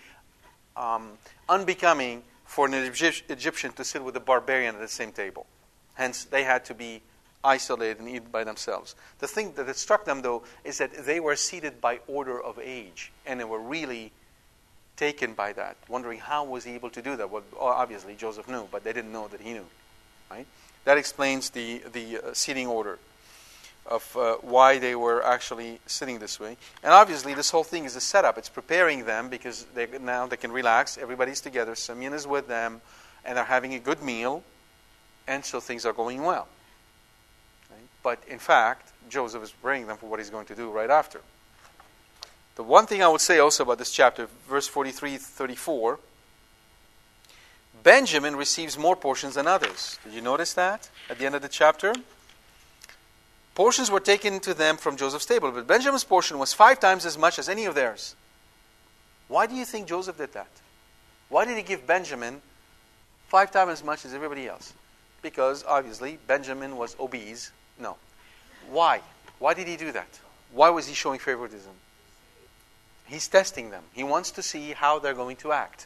unbecoming for an Egyptian to sit with a barbarian at the same table. Hence, they had to be isolated and eat by themselves. The thing that struck them, though, is that they were seated by order of age, and they were really taken by that, wondering how was he able to do that. Well, obviously Joseph knew, but they didn't know that he knew. Right? That explains the seating order of why they were actually sitting this way. And obviously this whole thing is a setup. It's preparing them because now they can relax. Everybody's together. Simeon is with them, and they're having a good meal, and so things are going well. Right? But in fact, Joseph is preparing them for what he's going to do right after. The one thing I would say also about this chapter, verse 43-34, Benjamin receives more portions than others. Did you notice that at the end of the chapter? Portions were taken to them from Joseph's table, but Benjamin's portion was 5 times as much as any of theirs. Why do you think Joseph did that? Why did he give Benjamin 5 times as much as everybody else? Because obviously Benjamin was obese. No. Why? Why did he do that? Why was he showing favoritism? He's testing them. He wants to see how they're going to act.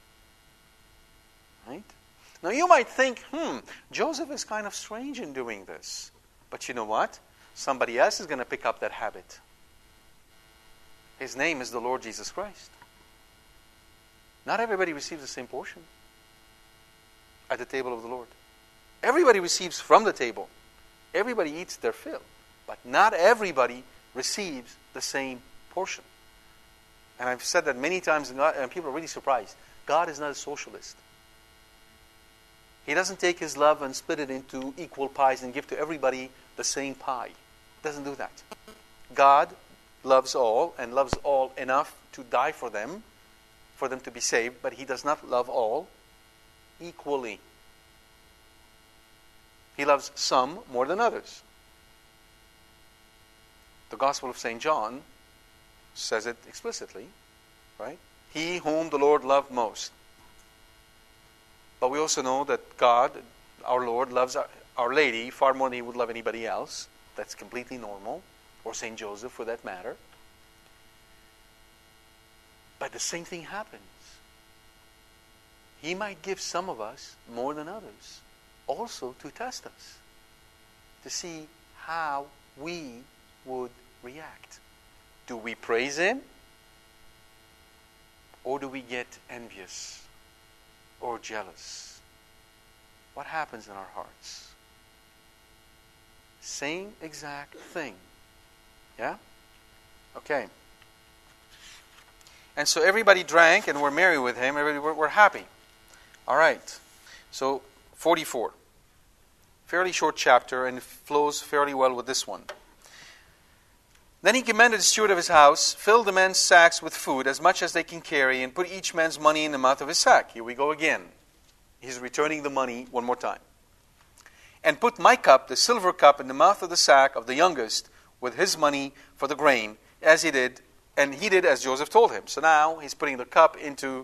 Right? Now you might think, Joseph is kind of strange in doing this. But you know what? Somebody else is going to pick up that habit. His name is the Lord Jesus Christ. Not everybody receives the same portion at the table of the Lord. Everybody receives from the table. Everybody eats their fill. But not everybody receives the same portion. And I've said that many times, and people are really surprised. God is not a socialist. He doesn't take His love and split it into equal pies and give to everybody the same pie. He doesn't do that. God loves all and loves all enough to die for them to be saved, but He does not love all equally. He loves some more than others. The Gospel of St. John says it explicitly, right? He whom the Lord loved most. But we also know that God, our Lord, loves Our Lady far more than He would love anybody else. That's completely normal. Or St. Joseph, for that matter. But the same thing happens. He might give some of us more than others, also to test us, to see how we would react. Do we praise Him? Or do we get envious or jealous? What happens in our hearts? Same exact thing. Yeah? Okay. And so everybody drank and were merry with him. Everybody were happy. All right. So 44. Fairly short chapter, and it flows fairly well with this one. Then he commanded the steward of his house, fill the men's sacks with food, as much as they can carry, and put each man's money in the mouth of his sack. Here we go again. He's returning the money one more time. And put my cup, the silver cup, in the mouth of the sack of the youngest, with his money for the grain, as he did, and he did as Joseph told him. So now he's putting the cup into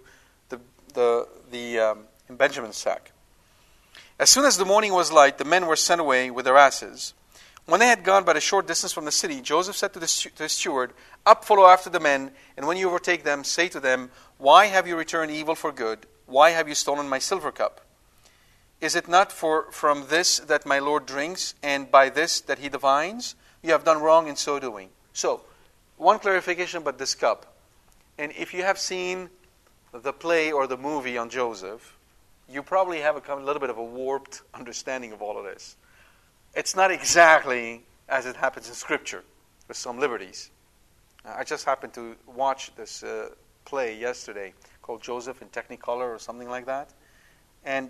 in Benjamin's sack. As soon as the morning was light, the men were sent away with their asses. When they had gone but a short distance from the city, Joseph said to the steward, "Up, follow after the men, and when you overtake them, say to them, 'Why have you returned evil for good? Why have you stolen my silver cup?' Is it not from this that my Lord drinks, and by this that he divines? You have done wrong in so doing. So, one clarification about this cup. And if you have seen the play or the movie on Joseph, you probably have a little bit of a warped understanding of all of this. It's not exactly as it happens in Scripture, with some liberties. I just happened to watch this play yesterday called Joseph in Technicolor or something like that. And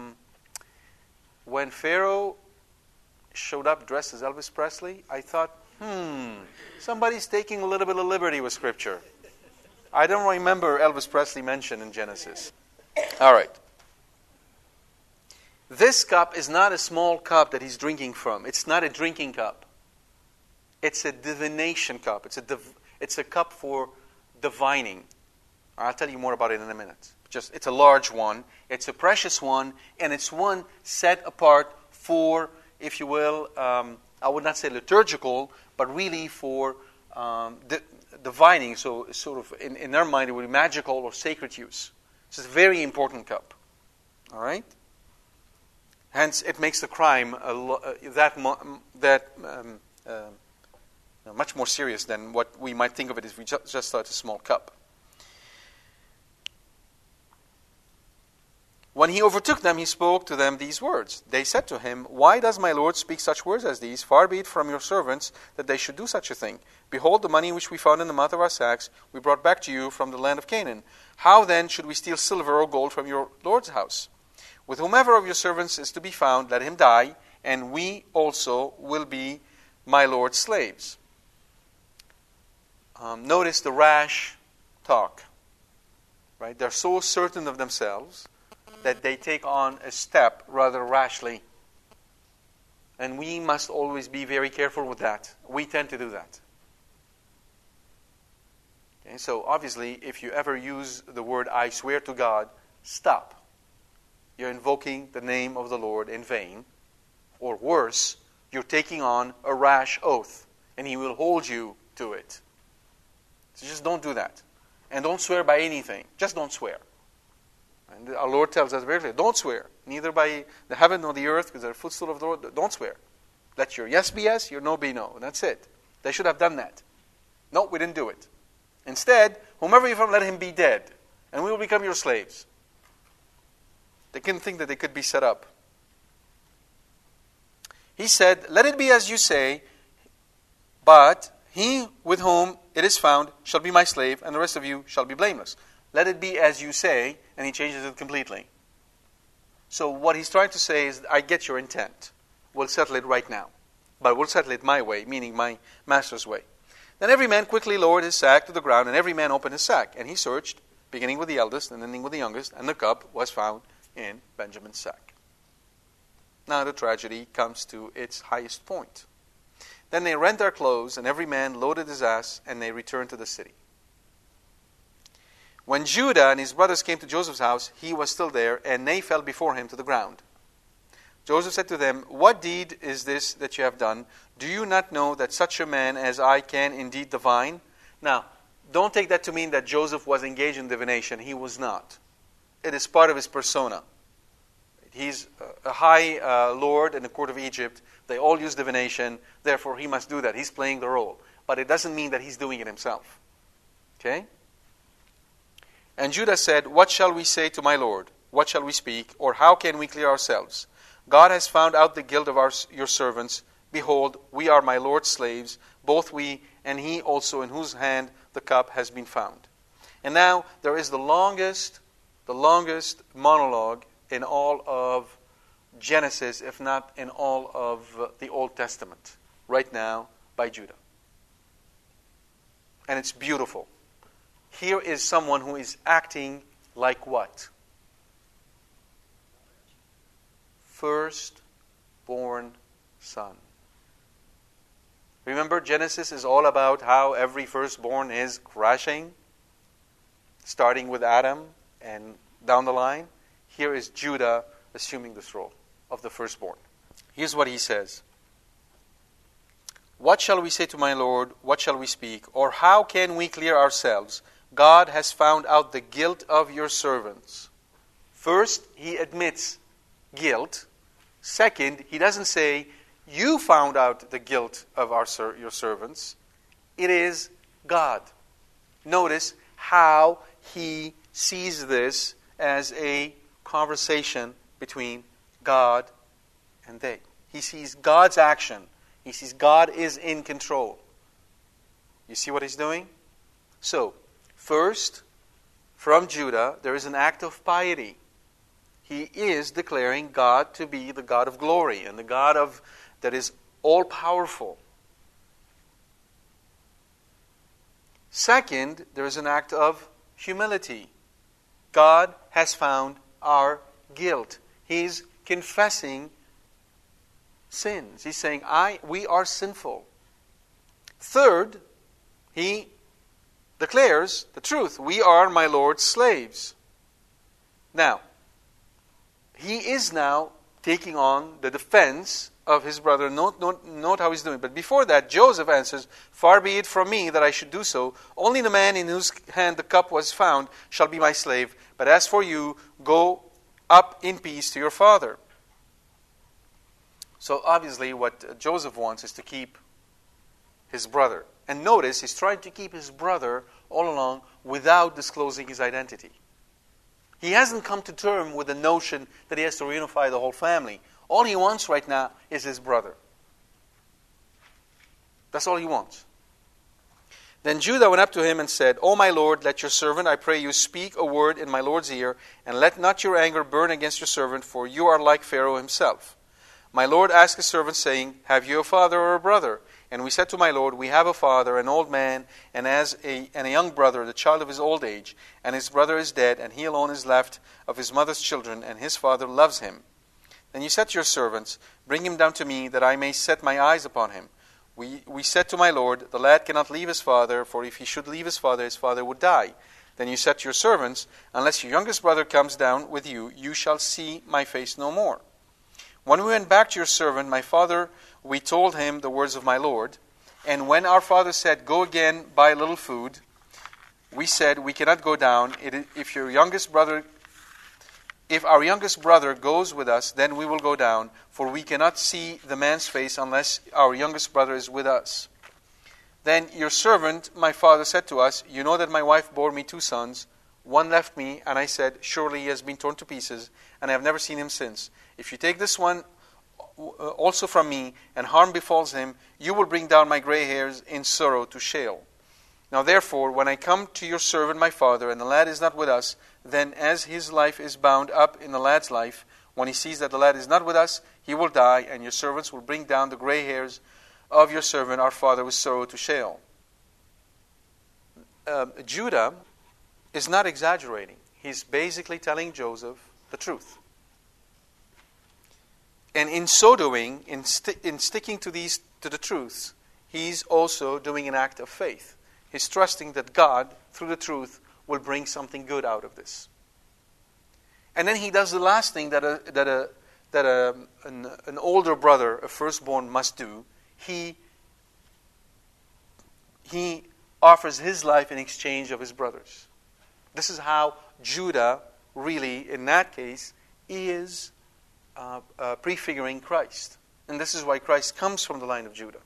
when Pharaoh showed up dressed as Elvis Presley, I thought, somebody's taking a little bit of liberty with Scripture. I don't remember Elvis Presley mentioned in Genesis. All right. This cup is not a small cup that he's drinking from. It's not a drinking cup. It's a divination cup. It's a cup for divining. I'll tell you more about it in a minute. It's a large one. It's a precious one, and it's one set apart for, if you will, I would not say liturgical, but really for divining. So sort of in their mind, it would be magical or sacred use. It's a very important cup. All right. Hence, it makes the crime much more serious than what we might think of it if we just thought it's a small cup. When he overtook them, he spoke to them these words. They said to him, "Why does my Lord speak such words as these? Far be it from your servants that they should do such a thing. Behold, the money which we found in the mouth of our sacks we brought back to you from the land of Canaan. How then should we steal silver or gold from your Lord's house? With whomever of your servants is to be found, let him die, and we also will be my Lord's slaves." Notice the rash talk. Right? They're so certain of themselves that they take on a step rather rashly. And we must always be very careful with that. We tend to do that. Okay, so obviously, if you ever use the word "I swear to God," stop. You're invoking the name of the Lord in vain. Or worse, you're taking on a rash oath, and He will hold you to it. So just don't do that. And don't swear by anything. Just don't swear. And our Lord tells us very clearly, don't swear. Neither by the heaven nor the earth, because they're a footstool of the Lord. Don't swear. Let your yes be yes, your no be no. That's it. They should have done that. No, we didn't do it. Instead, whomever you found, let him be dead, and we will become your slaves. They couldn't think that they could be set up. He said, "Let it be as you say, but he with whom it is found shall be my slave, and the rest of you shall be blameless." Let it be as you say, and he changes it completely. So what he's trying to say is, I get your intent. We'll settle it right now. But we'll settle it my way, meaning my master's way. Then every man quickly lowered his sack to the ground, and every man opened his sack. And he searched, beginning with the eldest and ending with the youngest, and the cup was found in Benjamin's sack. Now the tragedy comes to its highest point. Then they rent their clothes, and every man loaded his ass, and they returned to the city. When Judah and his brothers came to Joseph's house, he was still there, and they fell before him to the ground. Joseph said to them, "What deed is this that you have done? Do you not know that such a man as I can indeed divine?" Now, don't take that to mean that Joseph was engaged in divination. He was not. It is part of his persona. He's a high lord in the court of Egypt. They all use divination. Therefore, he must do that. He's playing the role. But it doesn't mean that he's doing it himself. Okay? And Judah said, "What shall we say to my Lord? What shall we speak? Or how can we clear ourselves? God has found out the guilt of your servants. Behold, we are my Lord's slaves, both we and he also, in whose hand the cup has been found." And now there is the longest monologue in all of Genesis, if not in all of the Old Testament, right now by Judah. And it's beautiful. Here is someone who is acting like what? Firstborn son. Remember, Genesis is all about how every firstborn is crashing, starting with Adam and down the line. Here is Judah assuming this role of the firstborn. Here's what he says. "What shall we say to my Lord? What shall we speak? Or how can we clear ourselves? God has found out the guilt of your servants." First, he admits guilt. Second, he doesn't say, you found out the guilt of your servants. It is God. Notice how he sees this as a conversation between God and they. He sees God's action. He sees God is in control. You see what he's doing? So, first, from Judah, there is an act of piety. He is declaring God to be the God of glory and the God that is all-powerful. Second, there is an act of humility. God has found our guilt. He's confessing sins. He's saying, we are sinful. Third, he declares the truth. We are my Lord's slaves. Now, he is now taking on the defense of his brother. Note how he's doing. But before that, Joseph answers, far be it from me that I should do so. Only the man in whose hand the cup was found shall be my slave. But as for you, go up in peace to your father. So obviously what Joseph wants is to keep his brother. And notice, he's trying to keep his brother all along without disclosing his identity. He hasn't come to terms with the notion that he has to reunify the whole family. All he wants right now is his brother. That's all he wants. Then Judah went up to him and said, O my Lord, let your servant, I pray you, speak a word in my Lord's ear, and let not your anger burn against your servant, for you are like Pharaoh himself. My Lord asked his servant, saying, Have you a father or a brother? And we said to my Lord, We have a father, an old man, and a young brother, the child of his old age, and his brother is dead, and he alone is left of his mother's children, and his father loves him. Then you said to your servants, Bring him down to me, that I may set my eyes upon him. We said to my Lord, The lad cannot leave his father, for if he should leave his father would die. Then you said to your servants, Unless your youngest brother comes down with you, you shall see my face no more. When we went back to your servant, my father, we told him the words of my Lord. And when our father said, Go again, buy a little food, we said, We cannot go down. If our youngest brother goes with us, then we will go down, for we cannot see the man's face unless our youngest brother is with us. Then your servant, my father, said to us, You know that my wife bore me 2 sons. One left me, and I said, Surely he has been torn to pieces, and I have never seen him since. If you take this one also from me, and harm befalls him, you will bring down my gray hairs in sorrow to Sheol. Now therefore, when I come to your servant my father, and the lad is not with us, then as his life is bound up in the lad's life, when he sees that the lad is not with us, he will die, and your servants will bring down the gray hairs of your servant our father with sorrow to Sheol. Judah is not exaggerating. He's basically telling Joseph the truth. And in so doing, in sticking to the truths, he's also doing an act of faith. He's trusting that God, through the truth, will bring something good out of this. And then he does the last thing that an older brother, a firstborn, must do. He offers his life in exchange of his brother's. This is how Judah really, in that case, is prefiguring Christ. And this is why Christ comes from the line of Judah.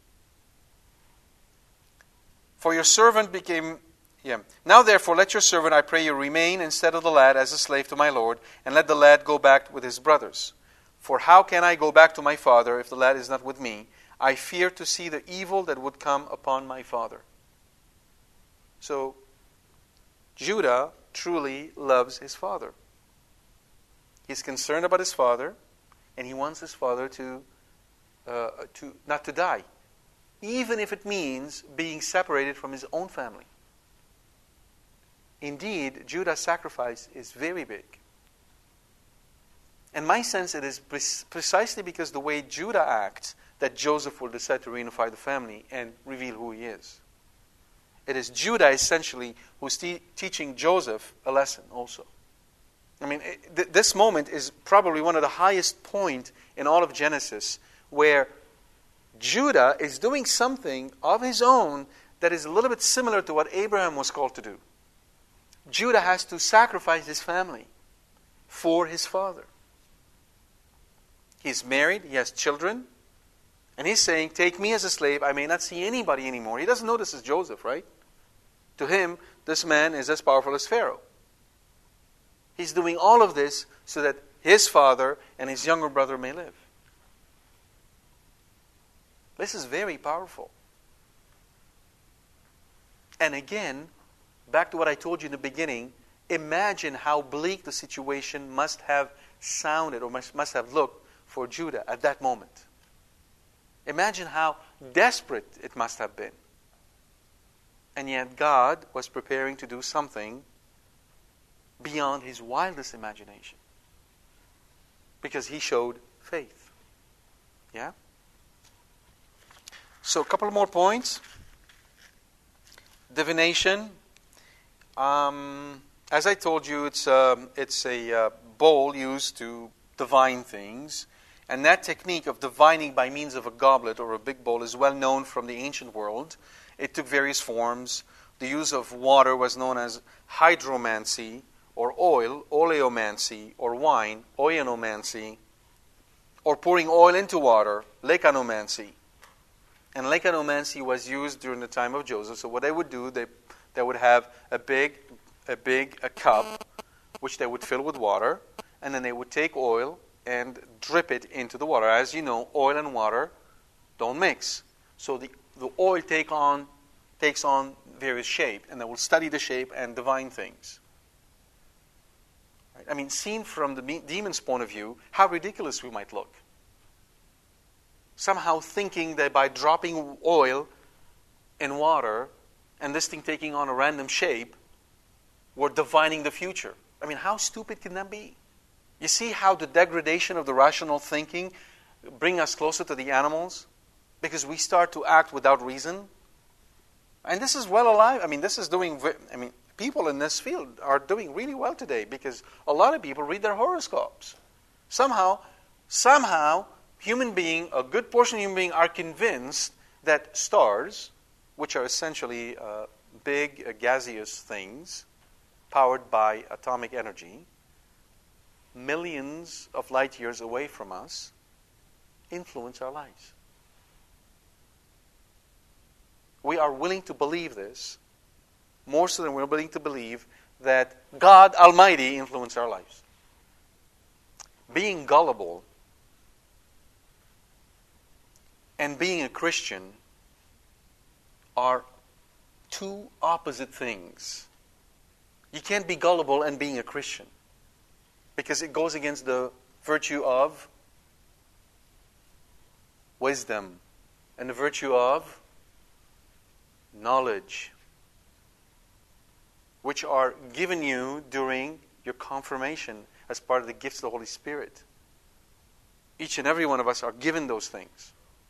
For your servant became... Now therefore let your servant, I pray you, remain instead of the lad as a slave to my Lord, and let the lad go back with his brothers. For how can I go back to my father if the lad is not with me? I fear to see the evil that would come upon my father. So, Judah truly loves his father. He's concerned about his father, and he wants his father to not to die, even if it means being separated from his own family. Indeed, Judah's sacrifice is very big. And my sense it is precisely because the way Judah acts that Joseph will decide to reunify the family and reveal who he is. It is Judah essentially who's teaching Joseph a lesson also. I mean, this moment is probably one of the highest points in all of Genesis, where Judah is doing something of his own that is a little bit similar to what Abraham was called to do. Judah has to sacrifice his family for his father. He's married, he has children, and he's saying, take me as a slave, I may not see anybody anymore. He doesn't know this is Joseph, right? To him, this man is as powerful as Pharaoh. He's doing all of this so that his father and his younger brother may live. This is very powerful. And again, back to what I told you in the beginning, imagine how bleak the situation must have sounded or must have looked for Judah at that moment. Imagine how desperate it must have been. And yet God was preparing to do something beyond his wildest imagination. Because he showed faith. Yeah? So a couple more points. Divination. As I told you, it's a bowl used to divine things. And that technique of divining by means of a goblet or a big bowl is well known from the ancient world. It took various forms. The use of water was known as hydromancy, or oil, oleomancy, or wine, oinomancy, or pouring oil into water, lekanomancy. And lekanomancy was used during the time of Joseph. So what they would do, they would have a cup, which they would fill with water, and then they would take oil and drip it into the water. As you know, oil and water don't mix. So the oil takes on various shape, and they will study the shape and divine things. Right? I mean, seen from the demon's point of view, how ridiculous we might look. Somehow thinking that by dropping oil in water and this thing taking on a random shape, we're divining the future. I mean, how stupid can that be? You see how the degradation of the rational thinking bring us closer to the animals? Because we start to act without reason. And this is well alive. I mean, people in this field are doing really well today because a lot of people read their horoscopes. Somehow, a good portion of human beings are convinced that stars, which are essentially big gaseous things powered by atomic energy, millions of light years away from us, influence our lives. We are willing to believe this, more so than we're willing to believe that God Almighty influenced our lives. Being gullible and being a Christian are two opposite things. You can't be gullible and being a Christian because it goes against the virtue of wisdom and the virtue of knowledge, which are given you during your confirmation as part of the gifts of the Holy Spirit. Each and every one of us are given those things.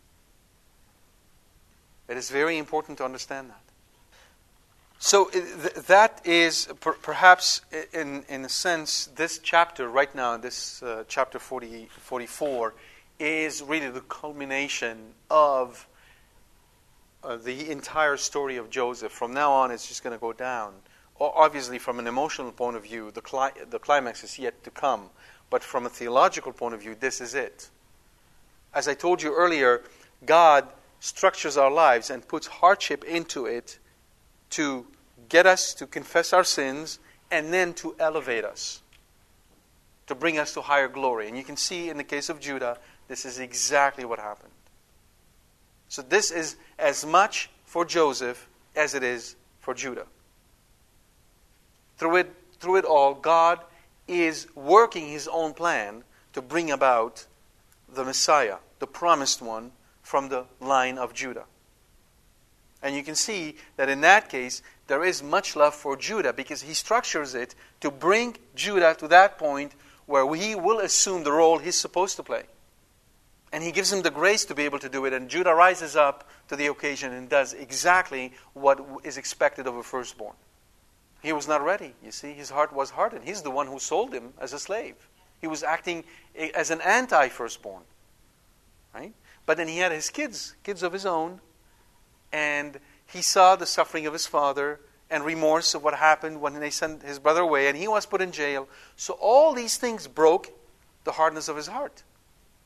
It is very important to understand that. So that is perhaps, in a sense, this chapter right now, this chapter 44, is really the culmination of the entire story of Joseph. From now on, it's just going to go down. Obviously, from an emotional point of view, the climax is yet to come. But from a theological point of view, this is it. As I told you earlier, God structures our lives and puts hardship into it to get us to confess our sins and then to elevate us, to bring us to higher glory. And you can see in the case of Judah, this is exactly what happened. So this is as much for Joseph as it is for Judah. Through it all, God is working His own plan to bring about the Messiah, the promised one, from the line of Judah. And you can see that in that case, there is much love for Judah because He structures it to bring Judah to that point where he will assume the role he's supposed to play. And He gives him the grace to be able to do it. And Judah rises up to the occasion and does exactly what is expected of a firstborn. He was not ready. You see, his heart was hardened. He's the one who sold him as a slave. He was acting as an anti-firstborn. Right? But then he had his kids of his own. And he saw the suffering of his father and remorse of what happened when they sent his brother away. And he was put in jail. So all these things broke the hardness of his heart.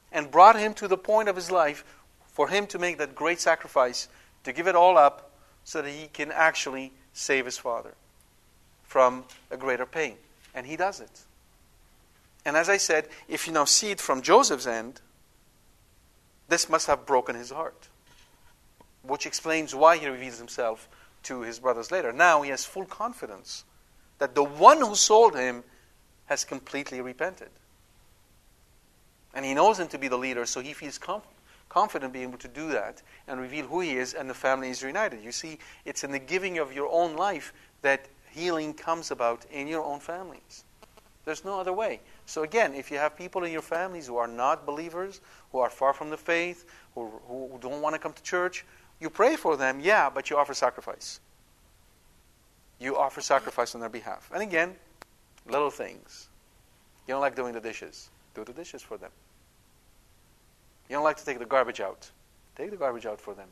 and brought him to the point of his life for him to make that great sacrifice, to give it all up so that he can actually save his father from a greater pain. And he does it. And as I said, if you now see it from Joseph's end, this must have broken his heart, which explains why he reveals himself to his brothers later. Now he has full confidence that the one who sold him has completely repented. And he knows him to be the leader, so he feels confident being able to do that and reveal who he is, and the family is reunited. You see, it's in the giving of your own life that healing comes about in your own families. There's no other way. So again, if you have people in your families who are not believers, who are far from the faith, who don't want to come to church, you pray for them, yeah, but you offer sacrifice. You offer sacrifice on their behalf. And again, little things. You don't like doing the dishes. Do the dishes for them. You don't like to take the garbage out. Take the garbage out for them.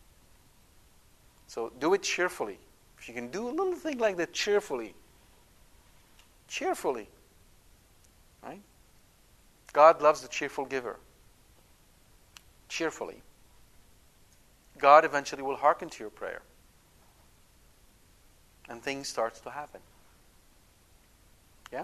So do it cheerfully. If you can do a little thing like that cheerfully. Cheerfully. Right? God loves the cheerful giver. Cheerfully. God eventually will hearken to your prayer. And things start to happen. Yeah?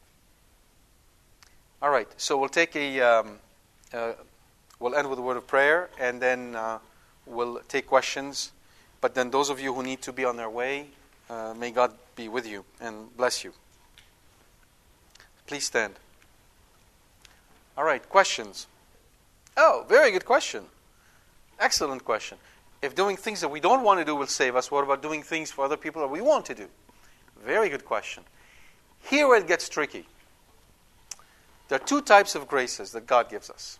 All right. So we'll take we'll end with a word of prayer, and then we'll take questions. But then those of you who need to be on their way, may God be with you and bless you. Please stand. All right, questions. Oh, very good question. Excellent question. If doing things that we don't want to do will save us, what about doing things for other people that we want to do? Very good question. Here it gets tricky. There are two types of graces that God gives us.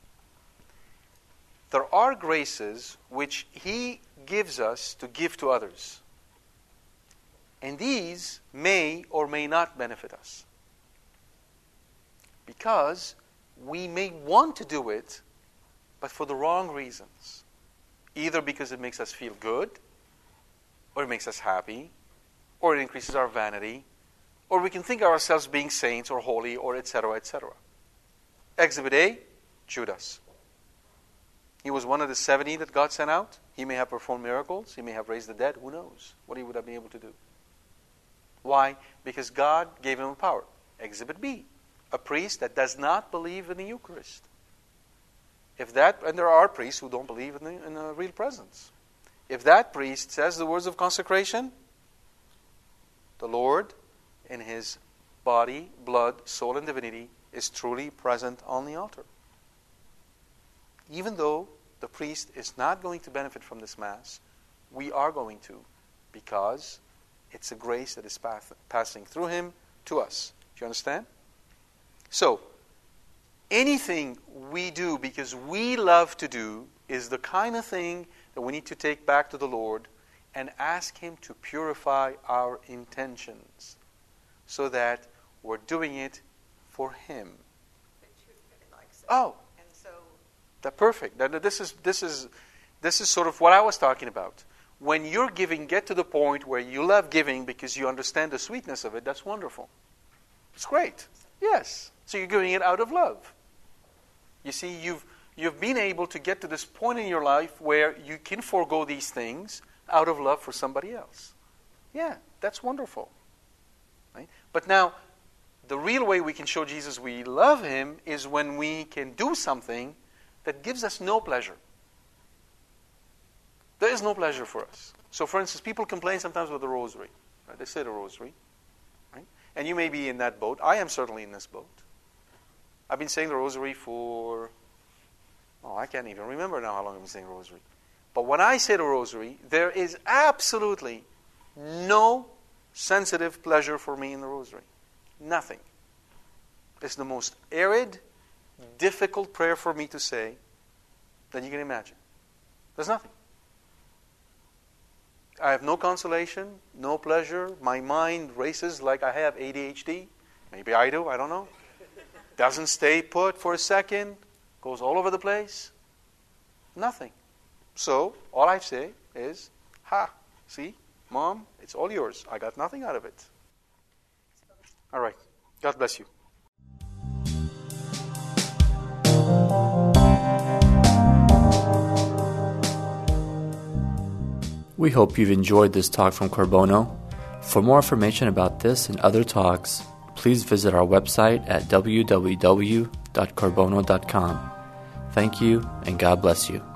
There are graces which He gives us to give to others. And these may or may not benefit us. Because we may want to do it, but for the wrong reasons. Either because it makes us feel good, or it makes us happy, or it increases our vanity, or we can think of ourselves being saints or holy, or etc., etc. Exhibit A, Judas. He was one of the 70 that God sent out. He may have performed miracles. He may have raised the dead. Who knows what he would have been able to do. Why? Because God gave him power. Exhibit B, a priest that does not believe in the Eucharist. And there are priests who don't believe in the real presence. If that priest says the words of consecration, the Lord, in His body, blood, soul, and divinity, is truly present on the altar. Even though the priest is not going to benefit from this Mass, we are going to, because it's a grace that is passing through him to us. Do you understand? So, anything we do because we love to do is the kind of thing that we need to take back to the Lord and ask Him to purify our intentions so that we're doing it for Him. Oh, that's perfect. This is sort of what I was talking about. When you're giving, get to the point where you love giving because you understand the sweetness of it. That's wonderful. It's great. Yes. So you're doing it out of love. You see, you've been able to get to this point in your life where you can forego these things out of love for somebody else. Yeah, that's wonderful. Right? But now, the real way we can show Jesus we love Him is when we can do something that gives us no pleasure. There is no pleasure for us. So, for instance, people complain sometimes with the rosary. Right? They say the rosary. Right? And you may be in that boat. I am certainly in this boat. I've been saying the rosary for... I can't even remember now how long I've been saying the rosary. But when I say the rosary, there is absolutely no sensitive pleasure for me in the rosary. Nothing. It's the most arid, difficult prayer for me to say that you can imagine. There's nothing. I have no consolation, no pleasure. My mind races like I have ADHD. Maybe I do, I don't know. Doesn't stay put for a second. Goes all over the place. Nothing. So, all I say is, see, Mom, it's all yours. I got nothing out of it. All right. God bless you. We hope you've enjoyed this talk from Carbono. For more information about this and other talks, please visit our website at www.carbono.com. Thank you, and God bless you.